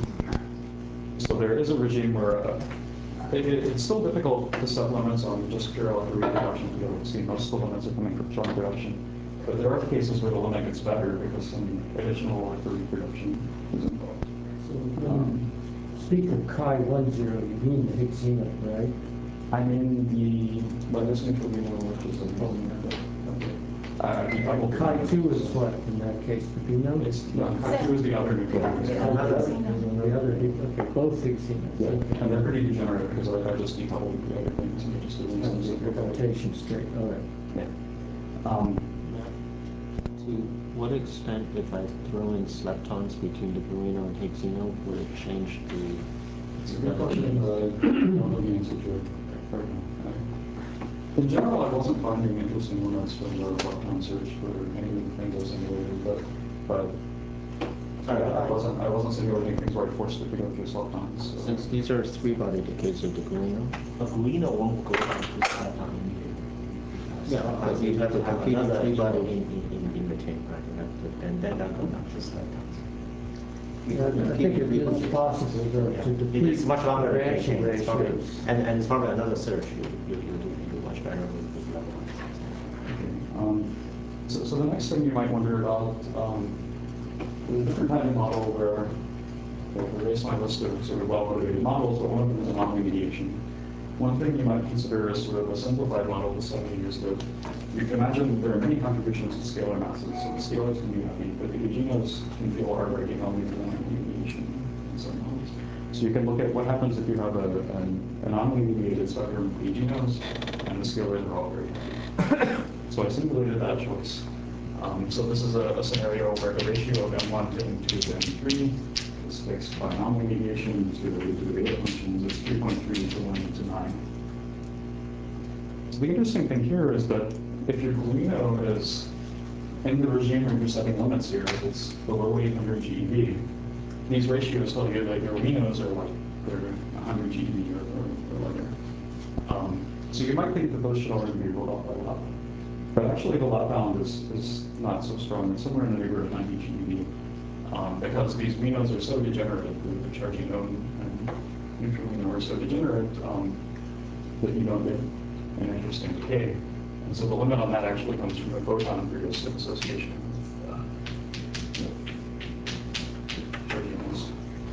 A: so there is a regime where uh, It, it, it's still difficult to set limits on just pure electroweak production to be able to see most of the limits are coming from strong production. But there are cases where the limit gets better because some additional electroweak production is involved.
H: So when you speak of Chi one zero, you mean the Higgsino, right?
A: I mean the lattice neutralino, which is a polymer. Uh,
H: And Chi two is what in that case? The Beano?
A: It's, no, Chi two is the other neutralino.
H: Another, the other, Hig- okay, both Higgsino.
A: Yeah, and they're pretty degenerate because I, I just decoupled the other things and just doing some stuff.
H: Rotation straight, all right.
A: Yeah. Um,
L: To what extent, if I throw in leptons between the Guino and Higgsino, would it change the?
A: It's a good question, but I don't know the answer to it right now. In general, I wasn't finding interesting limits from the lepton search for any of the things I simulated, but, but I, I wasn't I wasn't simulating things where I forced it to go through leptons. So.
L: Since these are three-body decays of the Guino.
G: a Guino won't go down to lepton immediately.
L: Yeah,
G: Because you have to have
L: complete
G: another
L: three-body
G: in,
L: in, in, in between, right? You have to, and then that go down to leptons.
H: Yeah, I think it is possible though to
G: It
H: deplete
G: is much longer than
H: branching
G: It's probably-
H: ratios.
G: And, and it's probably another search, you, you, you do, you do much better with, with leptons.
A: Um, so, so the next thing you might wonder about, um, there's a different kind of model where I erased my list of sort of well-motivated models, but one of them is anomaly mediation. One thing you might consider is sort of a simplified model that's somebody used to, you can imagine there are many contributions to scalar masses, so the scalars can be happy, but the Eugenos can feel R-breaking only for anomaly mediation in some models. So you can look at what happens if you have a, an anomaly-mediated spectrum of Eugenos, and the scalars are all very happy. So I simulated that choice. Um, so this is a, a scenario where the ratio of M one to M two to M three is fixed by anomaly mediation to the, to the beta functions. It's three point three to one to nine. So the interesting thing here is that if your Golino is in the regime where you're setting limits here, if it's below eight hundred G E V, these ratios tell you that your Golinos are like, they're one hundred G E V or, or, or lighter. Um, so you might think that those should already be rolled off by lap. But actually the lap bound is, is not so strong. It's somewhere in the neighborhood of ninety G E V. Um, because these Winos are so degenerate, the, the charging node and neutral Wino are so degenerate um, that you don't get an interesting decay. And so the limit on that actually comes from the photon heuristic association with, uh, with charging nodes.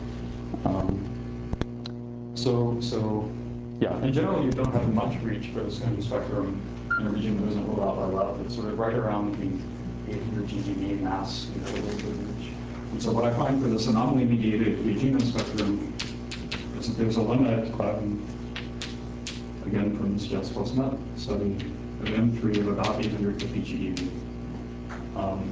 A: Um, so, so, yeah, in general, you don't have much reach for this kind of spectrum in a region that isn't ruled out by left. It's sort of right around the eight hundred G E V mass, you know, a little bit of reach. And so what I find for this anomaly-mediated genome spectrum is that there's a limit, um, again, from this Jess plus Met study of M three of about eight hundred fifty G E V. Um,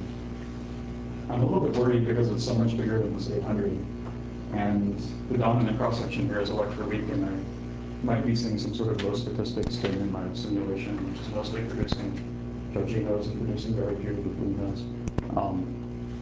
A: I'm a little bit worried because it's so much bigger than this eight hundred, and the dominant cross-section here is electroweak, and I might be seeing some sort of low statistics thing in my simulation, which is mostly producing Georginos and producing very few of the Golinos. Um,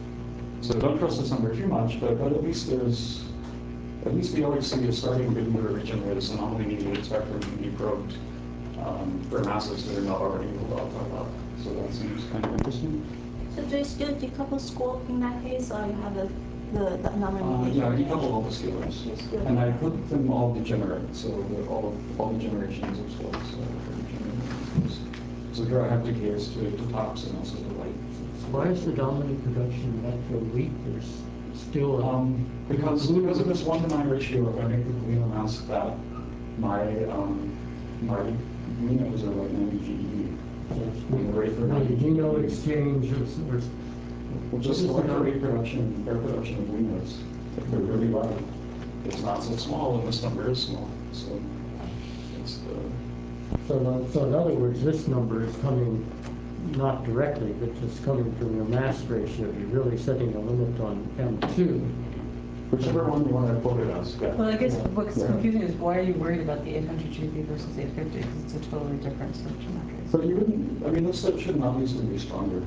A: so don't trust this number too much, but, but at least there's, at least the L H C is starting to get into a region where this anomaly-mediated spectrum can be probed um, for masses that are not already ruled out by love. So that seems kind of interesting.
M: So do you still decouple scope in that case, or you have a, the, the anomaly
A: Uh,
M: mediation?
A: yeah, I decouple all the scalars. And I put them all degenerate, so that all, all the generations of slopes are degenerate. So here I have decays to, to tops and also to light.
F: Why is the dominant production electro weak? There's still a...
A: Um, because, because of this one to nine ratio, if I make the Golino mass that, my, um, my Golinos are like ninety G E V. And the rate for
F: No, the genome exchange is, or...
A: Well, just look at rate production, air production of Golinos. If they're really loud, it's not so small, and this number is small. So it's the...
F: So, no- so in other words, this number is coming not directly, but just coming from your mass ratio. You're really setting a limit on M two.
A: Whichever one you want to quote it as. Yeah.
B: Well, I guess what's
A: Yeah.
B: confusing is why are you worried about the eight hundred G B versus eight fifty? Because it's a totally different search in that case.
A: But you wouldn't, I mean, this set shouldn't obviously be stronger.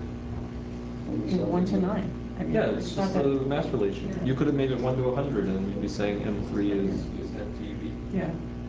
B: You know, one to nine. I mean,
E: Yeah, it's
B: not
E: just the
B: that-
E: mass relation.
B: Yeah.
E: You could have made it one to a hundred, and we'd be saying M three is, is F T V.
B: Yeah.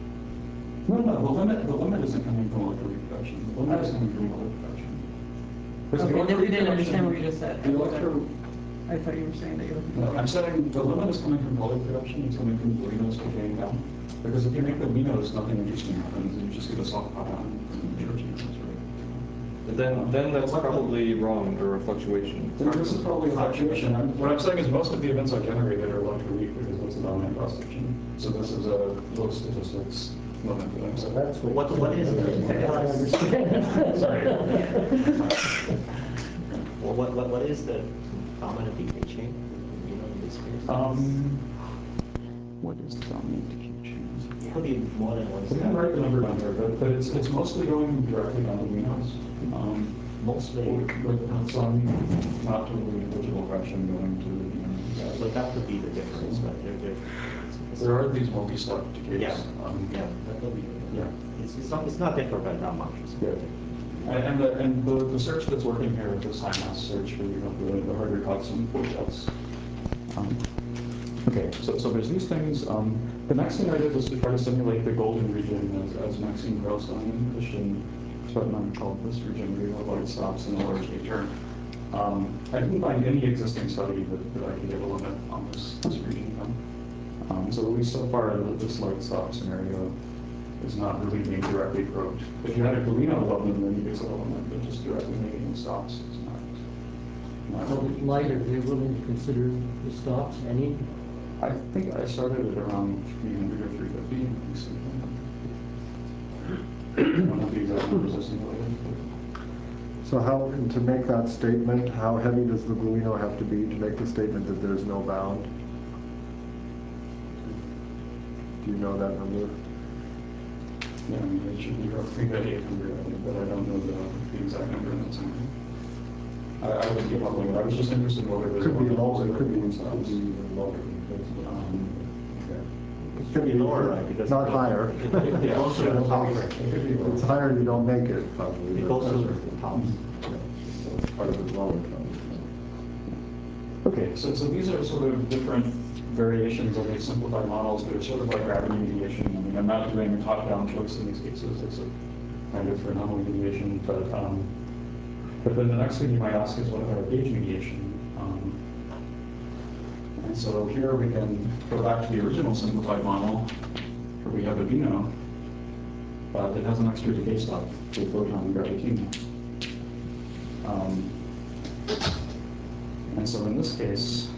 A: No, no, the limit, the limit isn't coming from electro reproduction. The limit is coming from molar production. Because the
B: Okay, then we didn't
A: electro
B: understand what you
A: reproduction-
B: just said.
A: The electro,
B: I thought you were saying that you're looking
A: no,
B: for...
A: I'm saying the limit is coming from molar production, it's coming from Golinos decaying down. Because if you make the Golinos, nothing interesting happens, and you just get a soft pot on Georgians, right?
E: But then, then that's probably wrong, or a fluctuation.
A: Then this is probably a fluctuation. I'm- What I'm saying is most of the events I generated are electroweak because that's the dominant cross section. So this is a low statistics limit that I'm
H: So
A: setting.
H: that's what.
G: What, what is
H: I
G: the,
H: understand.
A: Sorry.
G: well, what, what, what is the dominant decay chain, you know, in this case?
A: Um, what is the dominant decay chain?
G: It could be more than one
A: I didn't
G: step.
A: write the number down there, but, but it's, it's mostly going directly down the Winos. Um,
G: Mostly.
A: with some not totally negligible fraction going to the Winos.
G: So that could be the difference, but there, there.
A: There are these multi-step decays.
G: Yeah,
A: Um,
G: yeah, that could be.
A: Yeah.
G: It's, it's not, it's not different by that much. It's
A: Yeah. And, and the, and the, the search that's working here is this high mass search where you have the, the harder cuts and four jets. Um, okay, so, so there's these things. Um, the next thing I did was to try to simulate the golden region as, as Maxime Grosstein and Christian Spetman called this region where you have light stops and a large return. Um, I didn't find any existing study that, that I could get a limit on this, this region from. Um, so at least so far, this light stop scenario is not really being directly probed. If you had a Golino above them, then you could set a limit, but just directly making the stops is not. not
F: How
A: really.
F: light are they willing to consider the stops? Any?
A: I think I started at around three hundred or three fifty. I don't know the exact numbers I simulated.
D: So how, and to make that statement, how heavy does the Golino have to be to make the statement that there's no bound? Do you know that number?
A: Yeah, I mean, it should be roughly about eight hundred, I think, but I don't know the, the exact number in that somewhere. I, I would give up on it. I was just interested in whether there's
D: Could be
A: one
D: lower, it could be,
A: one
D: could
A: stops.
D: be even lower than
A: Um,
G: It should be lower, right? Because
D: Not
G: it-
D: higher.
G: It it- it goes to the top.
D: If it's higher, you don't make it, probably.
G: It goes to the top.
D: So it's part of the lower probably.
A: Okay, so, so these are sort of different variations of these simplified models that are sort of like gravity mediation. I mean, I'm not doing a top-down choice in these cases. It's a kind of for anomaly mediation, but um, but then the next thing you might ask is what about gauge mediation? Um, and so here we can go back to the original simplified model where we have a Beano, but it has an extra decay stop with photon and gravity. Um, and so in this case,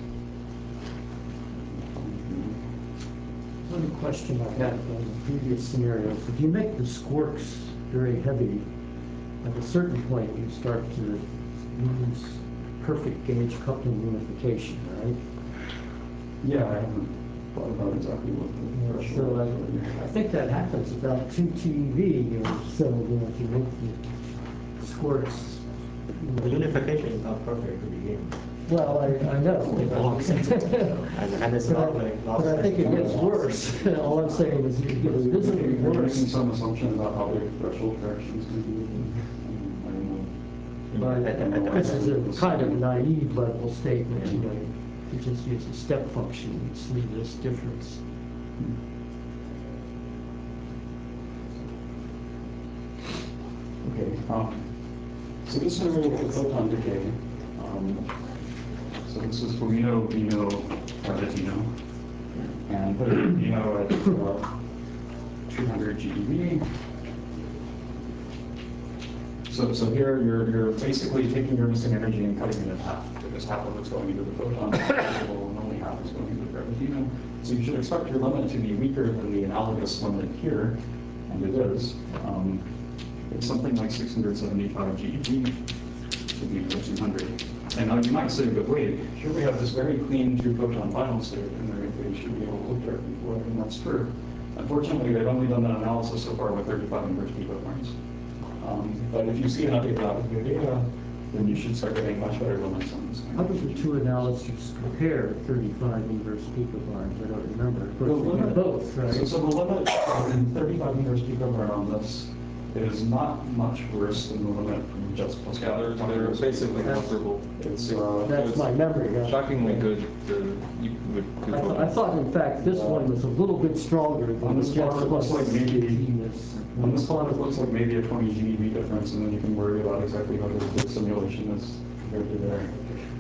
F: Another question I had on the previous scenarios, if you make the squarks very heavy, at a certain point you start to lose perfect gauge coupling unification, right?
A: yeah, I haven't thought about exactly what the
F: So
A: threshold
F: I, I think that happens about two T E V, or so, you know, if you make the squarks.
G: The unification is not perfect to begin.
F: Well, I, I know.
G: And, and it's
F: But
G: not
F: I,
G: like.
F: but I think it gets worse. All I'm saying is it gets visibly
A: We're
F: worse.
A: making some assumption about how big threshold corrections can be. I don't know.
F: But this is a kind of naive level statement, you know, you just use a step function, you see this difference.
A: Okay, um, so this is the photon decay. Um, so this is Beano, Beano, Gravitino. And put it Beano at uh, two hundred G eV. So, so here you're, you're basically taking your missing energy and cutting it in half, because half of it's going into the photon particle and only half is going into the gravitino. So you should expect your limit to be weaker than the analogous limit here, and it is. Um, it's something like six hundred seventy-five G eV to be two hundred. And now you might say, but wait, here we have this very clean two-photon vinyl state, and they should be able to look directly for it, and that's true. Unfortunately, they've only done that analysis so far with thirty-five inverse picofarms. Um, but if you see enough of that with your data, then you should start getting much better limits on this.
F: How did the two analyses compare thirty-five inverse picofarms? I don't remember. Of course,
A: The
F: they
A: limit,
F: did both, right?
A: so, so the limit in thirty-five inverse picofarm on this is not much worse than the limit from Jets plus gatherers.
E: They're basically comparable.
A: It's, uh,
F: That's my memory. huh?
E: Shockingly good. Uh, you would, could
F: I, th- I thought, in fact, this one was a little bit stronger than
A: on
F: the
A: this
F: Jets
A: plot, it looks
F: plus
A: like maybe,
F: eighteen is.
A: on this plot, it looks like maybe a twenty G eV difference, and then you can worry about exactly how the, the simulation is compared to there.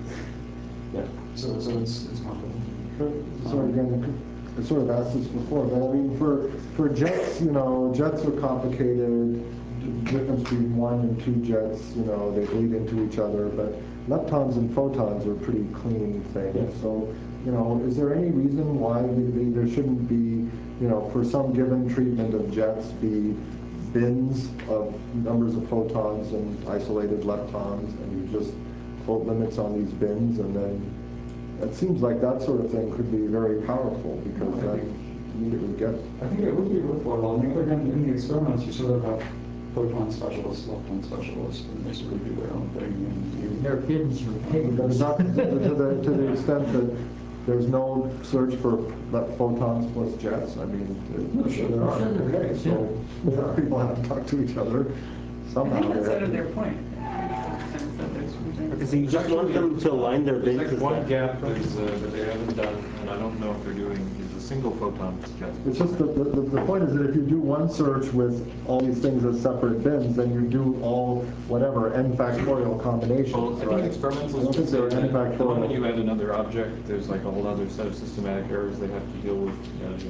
A: Yeah, so, so it's, it's comparable.
D: So again, I sort of asked this before, but I mean, for, for jets, you know, jets are complicated. The difference between one and two jets, you know, they bleed into each other, but leptons and photons are pretty clean things.
A: Yeah.
D: So, you know, is there any reason why we, we, there shouldn't be, you know, for some given treatment of jets, be bins of numbers of photons and isolated leptons, and you just quote limits on these bins, and then it seems like that sort of thing could be very powerful, because
A: I
D: that
A: think-
D: immediately get.
A: I think it would be worthwhile. On the other hand, in the experiments, you sort of have photon specialists, lepton specialists, and they sort of do their own thing. And you,
F: Their bins are
D: But
F: paid.
D: it's not, to the, to the extent that there's no search for le- photons plus jets, I mean,
A: No, sure there are.
F: Sure there is, yeah.
D: So, yeah, people have to talk to each other
B: I
D: somehow.
B: think that's
D: they
B: sort
D: have
B: of
D: to-
B: their point. Is that there's-
G: Because you just want them to align their
E: There's
G: bins.
E: like one gap is, uh, that they haven't done, and I don't know if they're doing, is a single photon jet.
D: It's just that the, the, the point is that if you do one search with all these things as separate bins, then you do all, whatever, n factorial combinations,
E: Well, I think
D: right? I
E: experimentalists
D: don't think
E: would say
D: they're n
E: that the moment you
D: factorial.
E: add another object, there's like a whole other set of systematic errors they have to deal with, yada,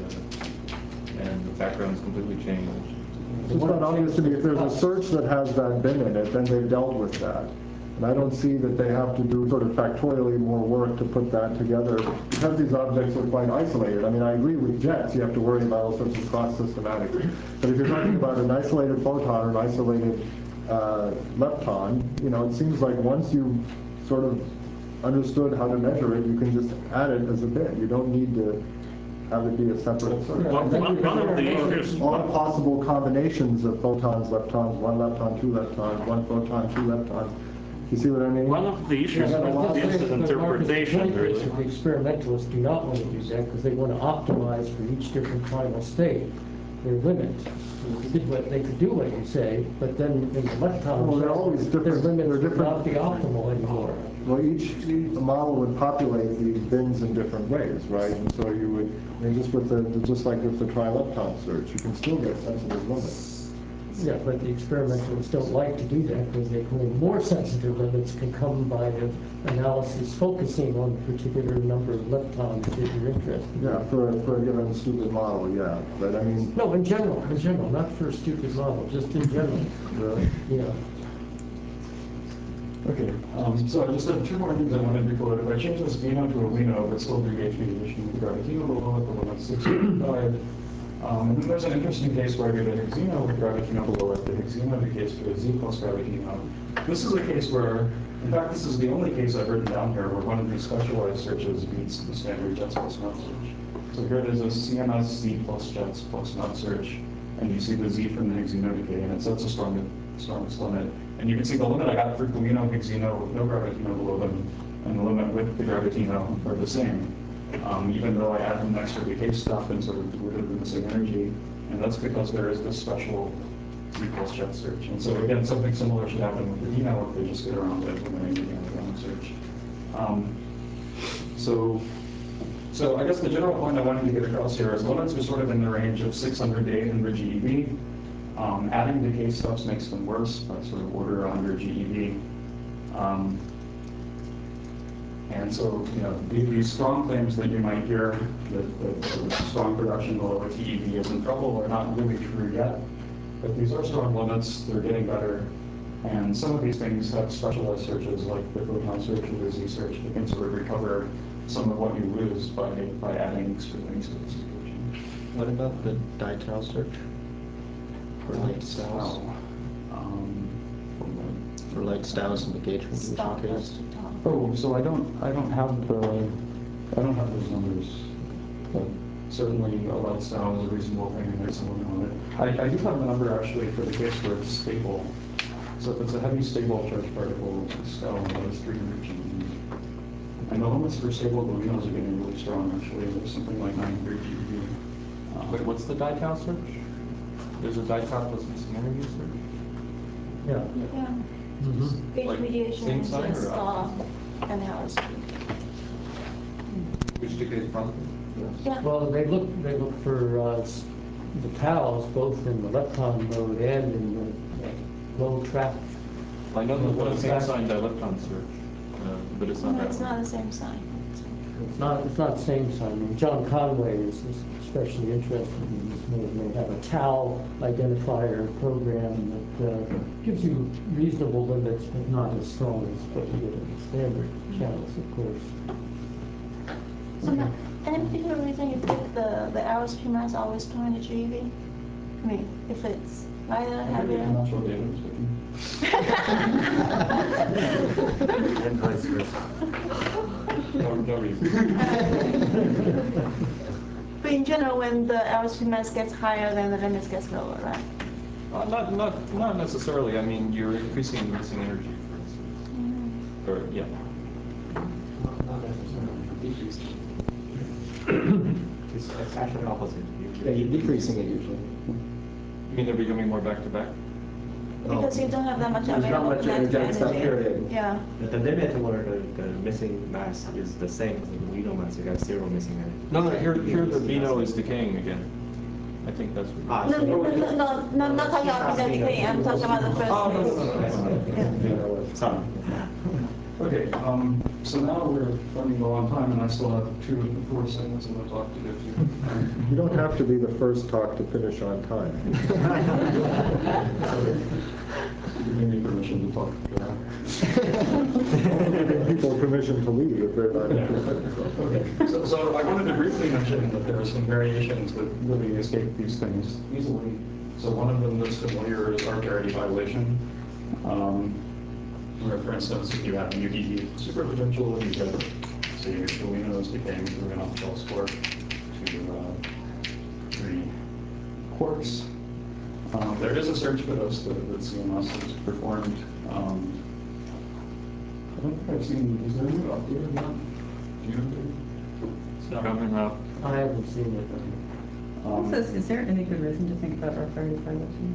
E: yada. And the background's completely changed.
D: It's just not obvious to me, if there's a search that has that bin in it, then they've dealt with that. And I don't see that they have to do sort of factorially more work to put that together, because these objects are quite isolated. I mean, I agree with jets, you have to worry about all sorts of cross-systematics. But if you're talking about an isolated photon or an isolated uh, lepton, you know, it seems like once you sort of understood how to measure it, you can just add it as a bin. You don't need to have it be a separate search.
N: One, one, one of the issues,
D: All possible combinations of photons, leptons, one lepton, two leptons, one photon, two leptons. You see what I mean?
N: One of the issues
D: Yeah,
N: with this is interpretation,
F: The
N: really.
F: experimentalists do not want to do that because they want to optimize for each different final state, their limit. They could what- they could do what you say, but then in the lepton,
D: Well, they're always
F: their
D: different.
F: limits
D: They're
F: would not be
D: different.
F: optimal anymore.
D: Well, each, each model would populate these bins in different ways, right? And so you would, I mean, just with the, just like with the trilepton search, you can still get sensitive limits.
F: Yeah, but the experimentalists don't like to do that because they claim more sensitive limits can come by an analysis focusing on a particular number of leptons that you're interested in.
D: Yeah, for, a- for a given stupid model, yeah, but I mean.
F: No, in general, in general, not for a stupid model, just in general.
D: Really?
F: Yeah.
A: Okay, um, so I just have two more things I wanted to record. If I change this Vino to a Lino, but still do gauge mediation with the Gravitino below at the limit six point five. Um, and then there's an interesting case where I get a Higgsino with Gravitino below it, the Higgsino decays to a Z plus Gravitino. This is a case where, in fact, this is the only case I've written down here where one of these specialized searches beats the standard Jets plus nut search. So here it is a C M S Z plus Jets plus nut search, and you see the Z from the Higgsino decay, and it sets a strong, strongest limit. And you can see the limit I got for Colino, Higgsino with no Gravitino below them, and the limit with the Gravitino are the same. Um, even though I add an extra decay stuff and sort of diluted the missing energy, and that's because there is this special Z plus Jet search. And so again, something similar should happen with the Dino if they just get around to implementing the Dino search. Um, so, so I guess the general point I wanted to get across here is limits are sort of in the range of six hundred to eight hundred G E V. Um, adding decay steps makes them worse by sort of order one hundred G E V. Um, And so, you know, these, these strong claims that you might hear that, that sort of strong production below a T E V is in trouble are not really true yet. But these are strong limits, they're getting better. And some of these things have specialized searches like the photon search or the Z search that can sort of recover some of what you lose by, by adding extra things to the situation.
L: What about the Dital search? For light styles?
A: Um,
L: For light styles in the gauge mediation case?
A: Oh, so I don't, I don't have the, I don't have those numbers, but certainly a light style is a reasonable thing and there's some limit on it. I, I do have the number actually for the case where it's stable. So if it's a heavy stable charged particle style, that is three hundred G E V. And the limits for stable Gluinos are getting really strong actually. There's something like nine hundred G E V. Um,
E: Wait, what's the Dital search? There's a Dital plus missing energy search?
F: Yeah.
M: Yeah.
F: Mhm.
M: Gauge
E: Like,
M: mediation
E: same
M: is
E: sign or
M: just
E: opposite?
M: uh, analysis.
E: Which decays from?
M: Yeah.
F: Well, they look, they look for uh, s- the towels both in the lepton mode and in the uh, low track.
E: I know
F: No,
E: there's one same
F: back-
E: sign dilepton search, uh, but it's not
M: No,
E: that
M: it's
E: one.
M: not the same sign.
F: It's not, it's not the same sign. I mean, John Conway is is especially interested in this mode. They have a towel identifier program that uh, gives you reasonable limits, but not as strong as what you get in the standard channels, of course.
M: So now, any particular reason you pick the, the R S P mass always two hundred G E V? I mean, if it's lighter,
A: I think the
M: heavier?
A: natural data is working.
K: And vice versa.
E: No, no reason.
M: But in general, when the R S P mass gets higher, then the limits gets lower, right?
E: Uh, not, not, not necessarily. I mean, you're increasing the missing energy, for instance.
M: Mm.
E: Or, yeah.
G: Not not necessarily, decreasing. It's it's actually opposite.
K: Yeah, you're decreasing it usually.
E: You mean they're becoming more back-to-back?
M: Because you don't have that much
K: There's not
M: available
K: much
M: kinetic
K: energetic stuff,
M: energy.
K: period.
M: Yeah.
G: The, the limit where the, the missing mass is the same as the Guido mass, you got zero missing energy.
E: No, no, here, here the Vino is decaying again. I think that's what.
G: Ah,
M: No,
G: so-
M: no, no, no, no, not talking about kinetic decay, I'm talking about the first
E: Oh, no, no,
M: phase.
E: no, no.
M: Yeah.
G: Sorry.
A: Okay, um, so now we're running low on time and I still have two of the four segments of the talk to go to. Um,
D: You don't have to be the first talk to finish on time.
A: Give me permission to talk.
D: Giving people permission to leave if they're not interested.
A: Okay, so, so I wanted to briefly mention that there are some variations that really escape these things easily. So one of them that's familiar is our parity violation. Um, where, for instance, if you have U D E superpotential, you get, say, your Galena is decaying through an off-shell score to uh, three quarks. Um, there is a search for this that, that C M S has performed. Um, I don't think I've seen, is there a new update of that? Do you know?
L: It's coming up.
F: I haven't seen it.
A: Um,
B: Also, is there any good reason to think about our firefighting?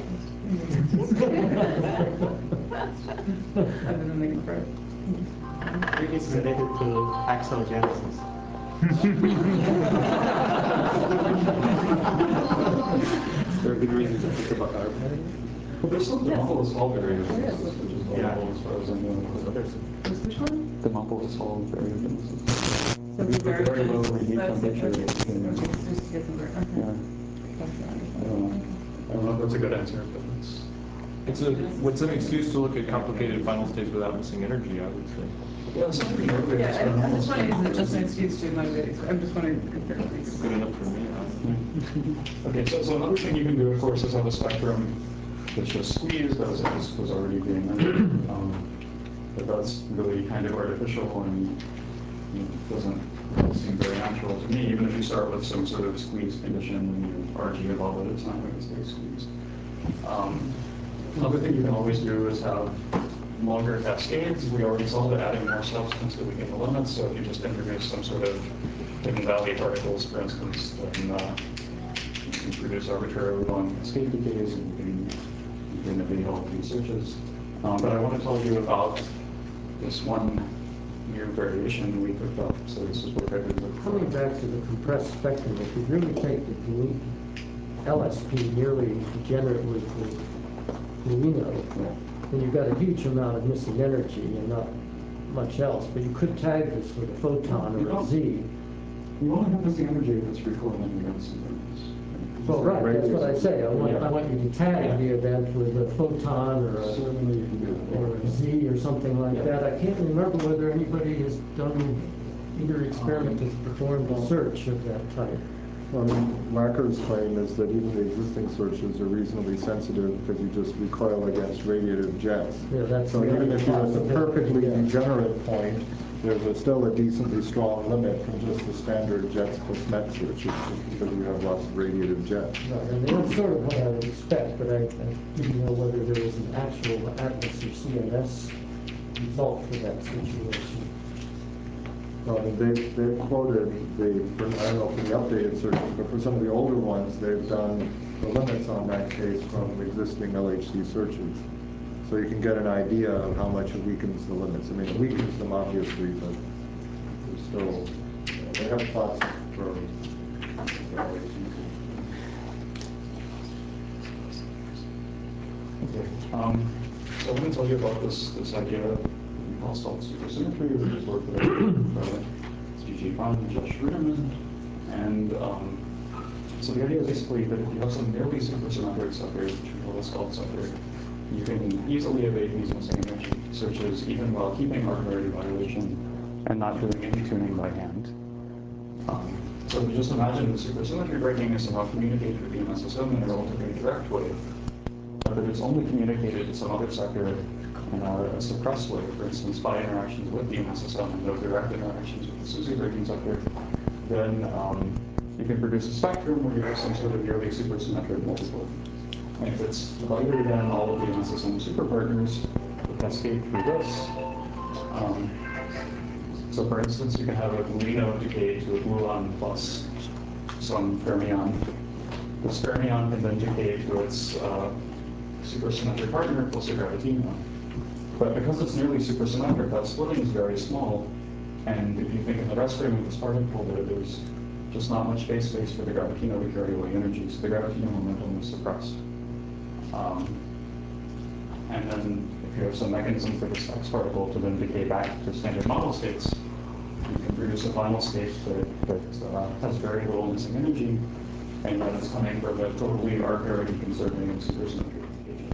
B: Other than making friends.
G: Maybe it's related to axogenesis.
K: Is there a good reason to think about our planning?
A: Well, there's some Demopolis Hall variables,
B: Yes.
A: which is
G: Yeah.
A: notable as far as I know.
B: Which which one?
A: Demopolis Hall variables.
B: So
A: These
B: the
A: are very low radiate
B: that's it,
A: temperature.
B: okay.
A: Yeah.
B: Okay, just to get them there, okay.
A: Yeah.
B: That's
A: I
B: fine.
A: don't know. I don't know if that's a good answer, but it's.
E: It's a, what's an excuse to look at complicated final states without missing energy, I would say.
A: Yeah, some of the earlier
B: Yeah, I- I'm just
A: experiments-
B: wondering, is it just an excuse to motivate, I'm just wondering if there are
E: It's
B: these.
E: good enough for me. huh?
A: Okay, so, so another thing you can do, of course, is have a spectrum that's just squeezed, as as was already being mentioned. Um, but that's really kind of artificial and doesn't seem very natural to me. Even if you start with some sort of squeeze condition and you argue about it, it's not going to stay squeezed. Um, another thing you can always do is have longer cascades. We already saw that adding more substance would weaken the limits. So if you just introduce some sort of hidden valley particles, for instance, then uh, you can produce arbitrarily long cascade decays, and you can, you can evade all of these searches. Um, but I want to tell you about this one new variation we picked up. So this is what I did with
F: Coming back to the compressed spectrum, if you really take the blue L S P nearly degenerate with the Luino, then you've got a huge amount of missing energy and not much else. But you could tag this with a photon or a Z.
A: You only have missing energy if it's recording events.
F: Well, right, that's what I say. I want, I want you to tag the event with a photon or a,
A: Certainly you can do it.
F: or a Z or something like that. I can't remember whether anybody has done either experiment that's performed a search of that type.
D: Well, I mean, Wacker's claim is that even the existing searches are reasonably sensitive because you just recoil against radiative jets.
F: Yeah, that's
D: So even if you're at the perfectly
F: Yeah.
D: degenerate point, there's a, still a decently strong limit from just the standard jets plus net searches, just because we have lots of radiative jets.
F: Right, and that's sort of what I would expect, but I, I didn't know whether there was an actual Atlas or C N S result for that situation.
D: Well, I mean, they've, they've quoted the, for- I don't know for the updated searches, but for some of the older ones, they've done the limits on that case from existing L H C searches. So you can get an idea of how much it weakens the limits. I mean, it weakens them obviously, but there's still, they have plots for for L H C.
A: Okay. Um, so I'm going to tell you about this this idea that we call salt supersymmetry, which is work that I did with uh, G G Fun and Josh Ruderman. And um, so the idea is basically that if you have some nearly supersymmetric sucker, which we call the salt sucker, you can easily evade these missing energy searches even while keeping arbitrary violation and not doing any tuning by hand. Um, so just imagine the supersymmetry breaking is somehow communicated with the M S S M in a relatively direct way, but that it's only communicated to some other sector in a, a suppressed way, for instance, by interactions with the M S S M and no direct interactions with the SUSY breaking sector, then um, you can produce a spectrum where you have some sort of nearly supersymmetric multiple. And if it's lighter than all of the M S S M superpartners, it cascade through this. Um, so for instance, you can have a gluino decay to a gluon plus some fermion. This fermion can then decay to its uh, supersymmetric partner plus a gravitino. But because it's nearly supersymmetric, that splitting is very small. And if you think in the rest frame of this particle, there, there's just not much phase space for the gravitino to carry away energy, so the gravitino momentum is suppressed. Um, and then if you have some mechanism for this X particle to then decay back to standard model states, you can produce a final state that, that uh, has very little missing energy, and that is coming from a totally arbitrary conserving of supersymmetric.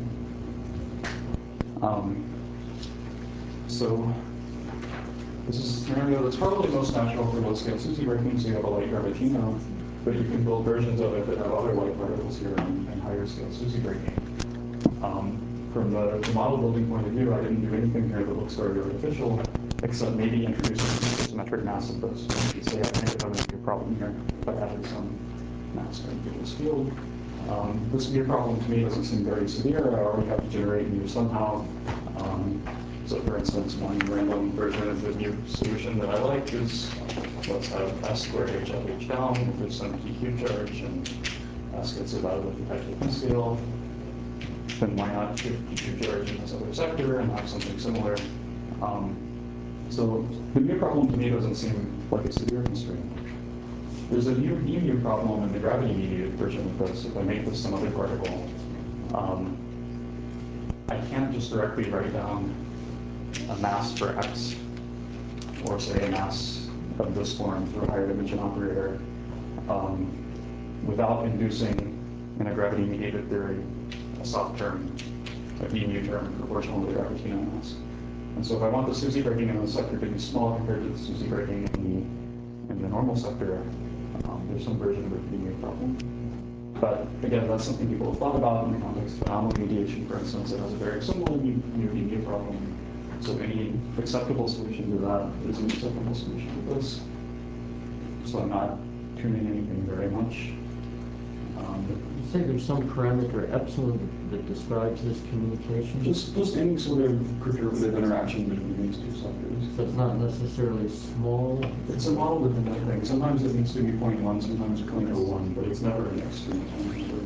A: Um, so this is a scenario that's probably most natural for low-scale SUSY breaking, so you have a light gravitino, but you can build versions of it that have other light particles here and, and higher scale SUSY breaking. Um, from the, the model building point of view, I didn't do anything here that looks very artificial, except maybe introducing a symmetric mass of this. You say I think that would be a problem here if I added some mass into this field. Um, this would be a problem to me. It doesn't seem very severe. I already have to generate mu somehow. Um, So for instance, one random version of the new solution that I like is, let's have S squared H up, H down, if there's some P Q charge, and S gets about with the type of scale, then why not give P Q charge in this other sector and have something similar? Um, so the mu problem to me doesn't seem like a severe constraint. There's a new E mu problem in the gravity-mediated version of this. If I make this some other particle, um, I can't just directly write down a mass for X, or say a mass of this form through a higher dimension operator, um, without inducing, in a gravity-mediated theory, a soft term, a E mu term proportional to the gravitino mass. And so if I want the SUSY breaking in the sector to be small compared to the SUSY breaking in the, in the normal sector, um, there's some version of the E mu problem. But again, that's something people have thought about in the context of anomaly mediation, for instance. It has a very similar E mu problem. So any acceptable solution to that is an acceptable solution to this. So I'm not tuning anything very much. Um,
F: You say there's some parameter epsilon that, that describes this communication?
A: Just, just any sort of perturbative interaction between these two sectors.
F: So it's not necessarily small?
A: It's a model dependent thing. Sometimes it needs to be zero point one, sometimes zero point zero one, but it's never an extreme number.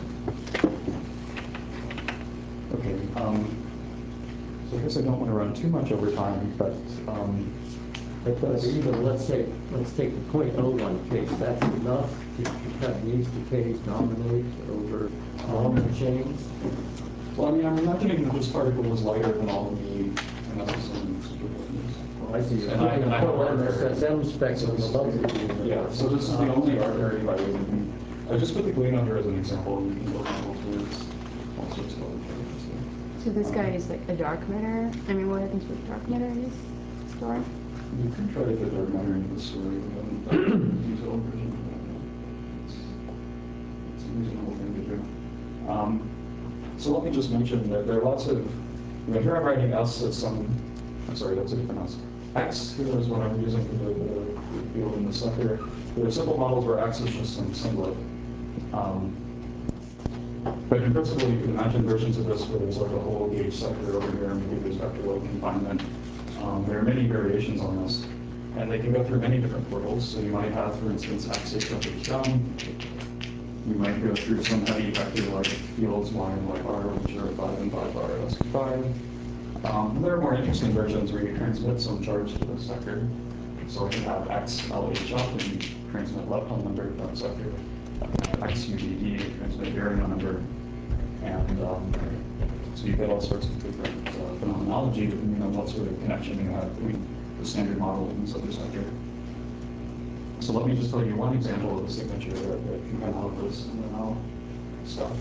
A: Okay. Um, so I guess I don't want to run too much over time, but um,
F: But even, let's say, let's take the zero point zero one case, that's enough to have these decays dominate over normal chains?
A: Well, I mean, I'm imagining that this particle is lighter than all of the M S S M superpositions.
F: Well, I see.
A: And I, and I have
F: Whole M S
A: arbitrary-
F: S M spectrum above the
A: Yeah, so this is the only arbitrary evaluation. I just put the Galeno here as an example. You can look at all sorts, all sorts of other characters there.
C: So this guy is like a dark matter. I mean, what happens with dark matter in this story?
A: You can try to fit dark matter into the story. We haven't done a detailed version of that yet. It's, it's a reasonable thing to do. Um, so let me just mention that there are lots of, you know, here I'm writing S as some, I'm sorry, that's a different S. X here is what I'm using for the, the, the field in the sector. There are simple models where X is just some singlet. Um, but in principle, you can imagine versions of this where there's like a whole gauge sector over here, and maybe there's vector load confinement. Um, there are many variations on this, and they can go through many different portals. So you might have, for instance, X H up H down. You might go through some heavy vector like fields Y and Y bar, which are five and five bar S five. Um, and there are more interesting versions where you transmit some charge to the sector. So I can have X L H up and transmit lepton number to that sector. I can have X U D D and transmit baryon number. And um, so you get all sorts of different uh, phenomenology depending on what sort of connection you have between the standard model and this other sector. So let me just tell you one example of a signature that, that can come out of this, and then I'll stop.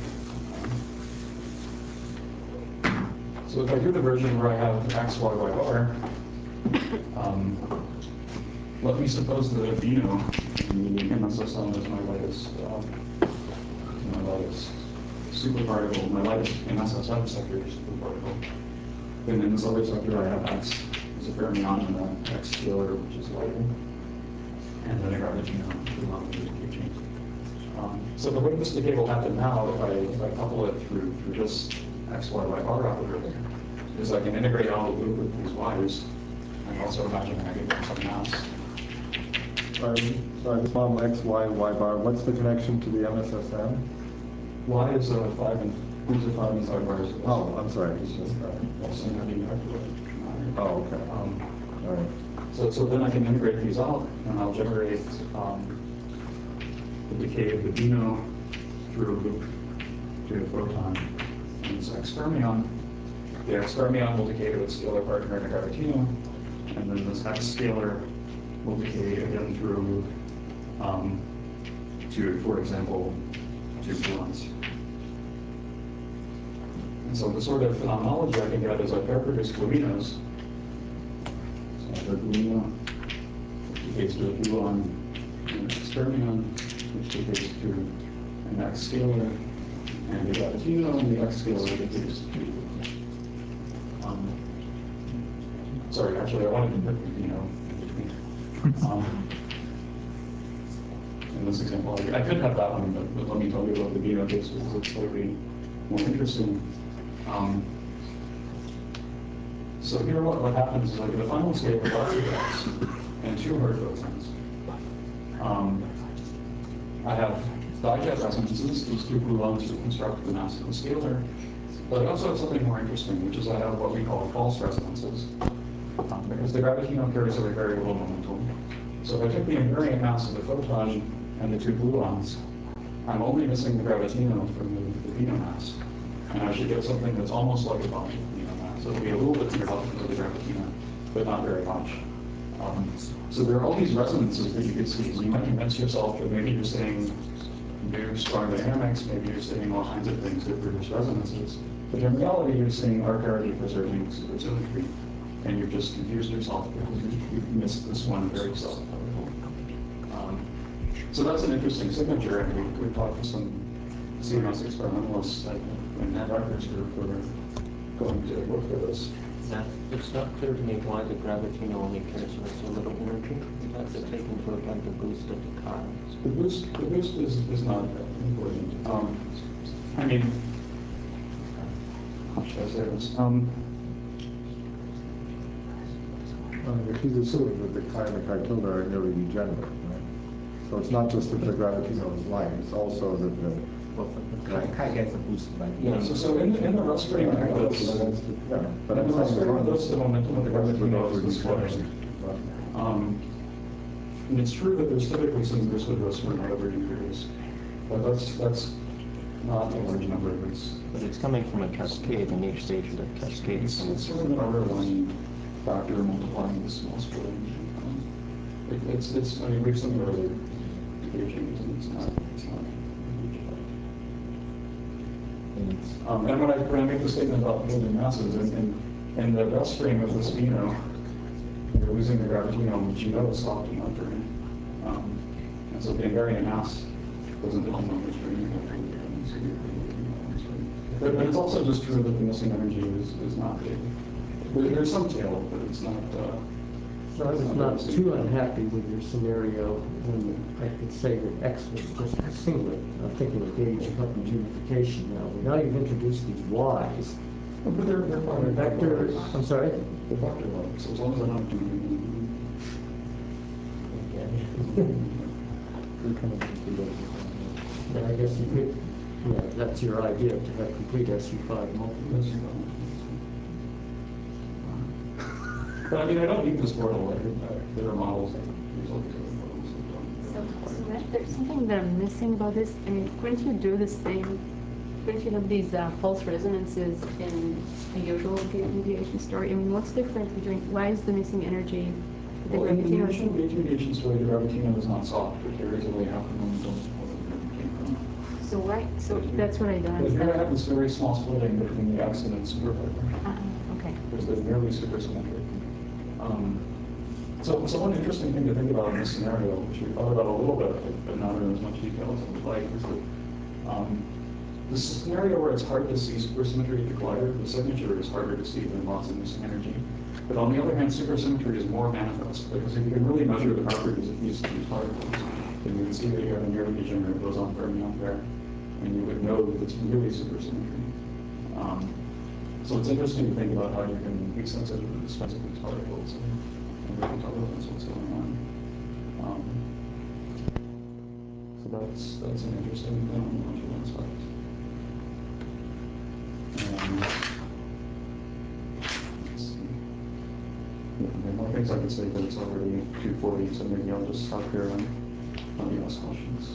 A: So if I do the version where I have X, Y, Y bar, um, let me suppose that a Dino in the M S S M is my lightest, uh, my lightest superparticle, my lightest M S S M sector superparticle. Then in this other sector, I have X as a fermion and an X scalar, which is lighter, and then a gravitino along the decay chain. Um, so the way this decay will happen now, if I, if I couple it through through this X, Y, Y bar operator, is I can integrate all the loop with these Y's, and also imagine I get some mass.
D: Sorry, sorry, this model X, Y, Y bar, what's the connection to the M S S M?
A: Y is a five and these are five and five bars.
D: Oh, I'm sorry.
A: It's just uh, also having
D: Oh, okay.
A: Um,
D: All right.
A: so, so then I can integrate these out, and I'll generate um, the decay of the Dino through a loop to a photon. And this X fermion, the X fermion will decay to its scalar partner in a gravitino, and then this X scalar will decay again through a loop um, to, for example, two gluons. And so the sort of phenomenology I can get is I pair produce gluinos. So I have a gluino, which decays to a gluon, and an X fermion, which decays to an X scalar, and a gravitino, and the X scalar decays to. Um, sorry, actually, I wanted to put the Dino in between. Um, in this example, I, I could have that one, but, but let me tell you about the Dino case because it's slightly more interesting. Um, So here what, what happens is I get a final state with lots of gaps and two hard photons. Um, I have dijet resonances, these two gluons who construct the mass of the scalar. But I also have something more interesting, which is I have what we call false resonances. Um, because the gravitino carries a very little momentum. So if I take the invariant mass of the photon and the two gluons, I'm only missing the gravitino from the, the Pino mass. And I should get something that's almost like a bunch of Pino mass. It'll be a little bit symbolic of the gravitino, but not very much. Um, so there are all these resonances that you can see. And you might convince yourself that maybe you're saying new strong dynamics, maybe you're saying all kinds of things that produce resonances. But in reality, you're seeing R parity preserving supersymmetry. And you've just confused yourself because you've missed this one very subtle particle. Um, so that's an interesting signature, and we, we've talked to some C M S experimentalists like, in that records group who are going to look for this.
L: Now, it's not clear to me why the gravitino only carries so little energy. You have to take into account the boost of the car.
A: The boost, the boost is, is not important. Um, I mean, how should I say this? Um,
D: Uh, If he's assuming that the climate I told her are nearly degenerate, right? So it's not just that the gravitino is light, it's also that the.
G: Well, the kite gets a boost by the.
A: yeah, so, so in, in the rust frame like this,
D: Yeah, but
A: in
D: I'm
A: the rust
D: saying
A: frame
D: wrong.
A: like this, the momentum of the gravitino is this close. Um, and it's true that there's typically some boost of this from whatever you produce, but that's that's not a large number. It's
L: But it's coming from a cascade, and each stage of the cascade
A: it's,
L: is
A: it's sort of an order one factor multiplying the small splitting. Um, it, it's it's I mean we've seen earlier equations and it's not it's not a huge effect. Um, and when I when I make the statement about building masses in, in, in the rust frame of the spino, you're losing the gravitino, which you know is soft in that frame. Um, and so the invariant mass doesn't depend on the frame. But, but it's also just true that the missing energy is, is not big. There, there's some tail, but it's not. Uh,
F: So I was not too unhappy with your scenario when I could say that X was just a singlet. I'm thinking of gauge puppy unification now. But now you've introduced these Y's.
A: but they're, they're
F: On a vector, I'm sorry?
A: The vector log, so as long as I'm not doing
F: Then I guess you could, yeah, that's your idea, to have complete S U five multiples.
A: But I mean, I don't need this portal. I, I, there are models that use all these other models.
C: So, so Matt, there's something that I'm missing about this. I mean, couldn't you do the same? Couldn't you have these uh, false resonances in the usual gauge mediation story? I mean, what's different between why is the missing energy? The
A: Well, in the
C: gravitino-
A: initial gauge mediation story, the gravitino is not soft. It carries away half the momentum where it came from.
C: So why? So that's what I don't
A: But here I have
C: understand.
A: this very small splitting between the X and its supervector.
C: Uh, okay.
A: Which is nearly supersymmetric. Um, so, so one interesting thing to think about in this scenario, which we thought about a little bit, but not in as much detail as I would like, is that um, this scenario where it's hard to see supersymmetry at the collider, the signature is harder to see than lots of missing energy. But on the other hand, supersymmetry is more manifest, because if you can really measure the properties of these, these particles, then you can see that you have a nearly degenerate boson fermion pair, and you would know that it's really supersymmetry. Um, so it's interesting to think about how you can be sensitive to the strength of these particles and, and really tell us what's going on. Um, so that's that's an interesting phenomenological aspect. Um, let's see. Yeah, there are more things I could say, but it's already two forty, so maybe I'll just stop here and let you ask questions.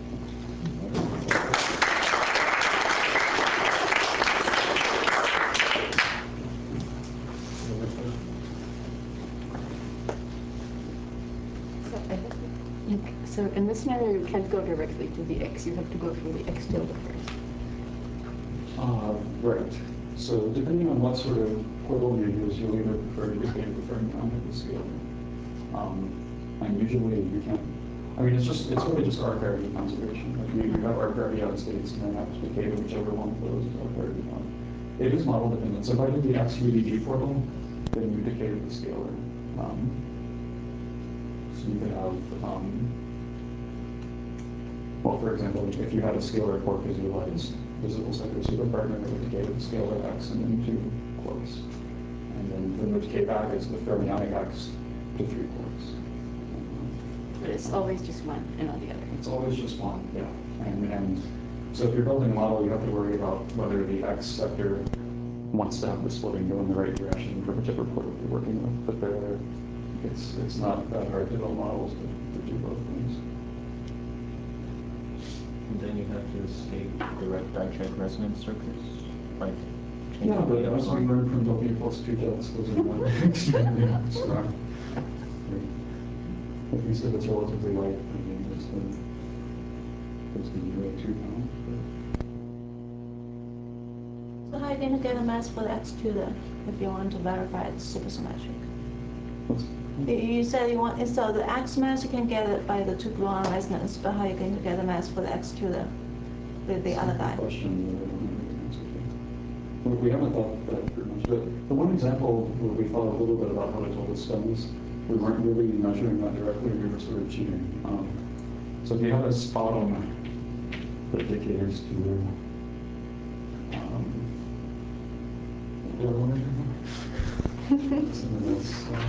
C: So, I think you, so in this scenario, you can't go directly to the X. You have to go through the X tilde first.
A: Uh, right. So depending on what sort of portal you use, you'll either prefer to decay the fermion or the scale. Um, and usually you can't. I mean, it's just it's really just R parity conservation. Like you, you have R parity out states and then have to decay to whichever one of those is R parity one. It is model dependent. So if I do the X U D G portal, then you decay to the scalar. Um, so you could have, um, well, for example, if you had a scalar quark visualized visible sector superpartner, it would decay to the scalar X and then two quarks. And and then the move K back is the fermionic X to three quarters.
C: But it's always just one and not the other.
A: It's always just one, yeah. And, and so if you're building a model, you have to worry about whether the X sector wants to have the splitting go in the right direction for whichever port you're working with. But there, it's it's not that hard to build models to, to do both things.
L: And then you have to escape direct dielectric resonance circuits, like
A: Yeah, but as we learned from W plus two jets, those are not extremely strong. At least if it's relatively light, I mean, it's going it's going to be really two pounds.
M: So how are you going to get a mass for the X two then, if you want to verify it's supersymmetric? You- You said you want, so the X mass you can get it by the two gluon resonance, but how are you going to get a mass for the X two then, with the other guy?
A: Question. uh, We haven't thought that pretty much. The, the one example where we thought a little bit about how to tell the stones, we weren't really measuring that directly, we were sort of cheating. Um, so if you have a spot-on that decayers to um, the other one again? Something else, uh,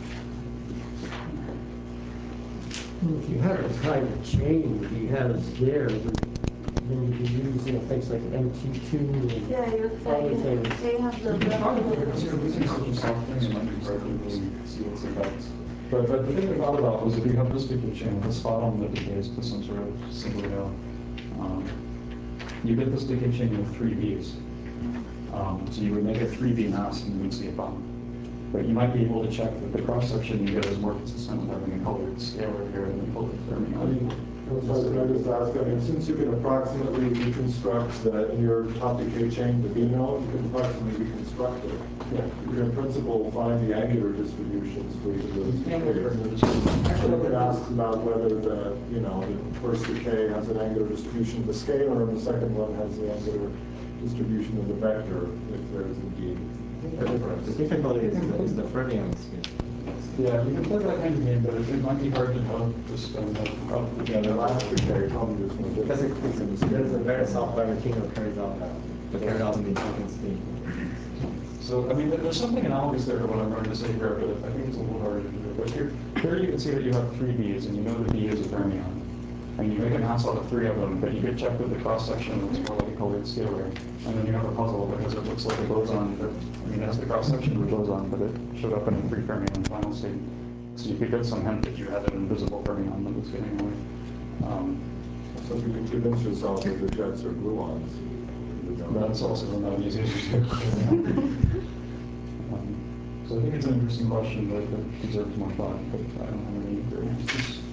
F: If you have a private chain, that he has there, then you can use, you know, things like M T two and
M: Yeah, you,
F: other
M: you,
F: things.
M: you have the.
A: Because you're using such a soft thing, it might be hard to really see its effects. But, but the thing we thought about was if you have this decay chain, the spot on that decays to some sort of single rail, um, you get this decay chain with three Bs. Um, so you would make a three B mass and you would see a bond. But you might be able to check that the cross section you get is more consistent with having a colored scalar here than a colored fermionic.
D: Can I just ask, I mean, since you can approximately reconstruct the, in your top decay chain, the B node, you can approximately reconstruct it.
A: Yeah.
D: You can in principle find the angular distributions for each of those
A: Angular
D: decays.
A: distribution.
D: Actually, it asks about whether the, you know, the first decay has an angular distribution of the scalar, and the second one has the angular distribution of the vector, if there is indeed a difference.
G: The difficulty is the, is the fermion spin.
A: Yeah, you can play that kind of game, but it, it might be hard to tell just um, how.
D: Yeah, the last decay probably just one.
G: Because it, it's, a, there's a very soft Bernoulli carries out uh, the carries out the Newtonian spin.
A: So, I mean, there- there's something analogous there to what I'm going to say here, but I think it's a little harder to do. But here, here you can see that you have three Bs, and you know the B is a fermion. And you make a mass out of three of them, but you could check that the cross-section looks more like a colored scalar. And then you have a puzzle because it looks like a boson, but, I mean, it has the cross-section of a boson, but it showed up in a three fermion final state. So you could get some hint that you had an invisible fermion that was getting away. Um,
D: So you can convince yourself that the jets are gluons.
A: That's also not easy to do. um, so I think it's an interesting question that, that deserves more thought, but I don't have any great answers.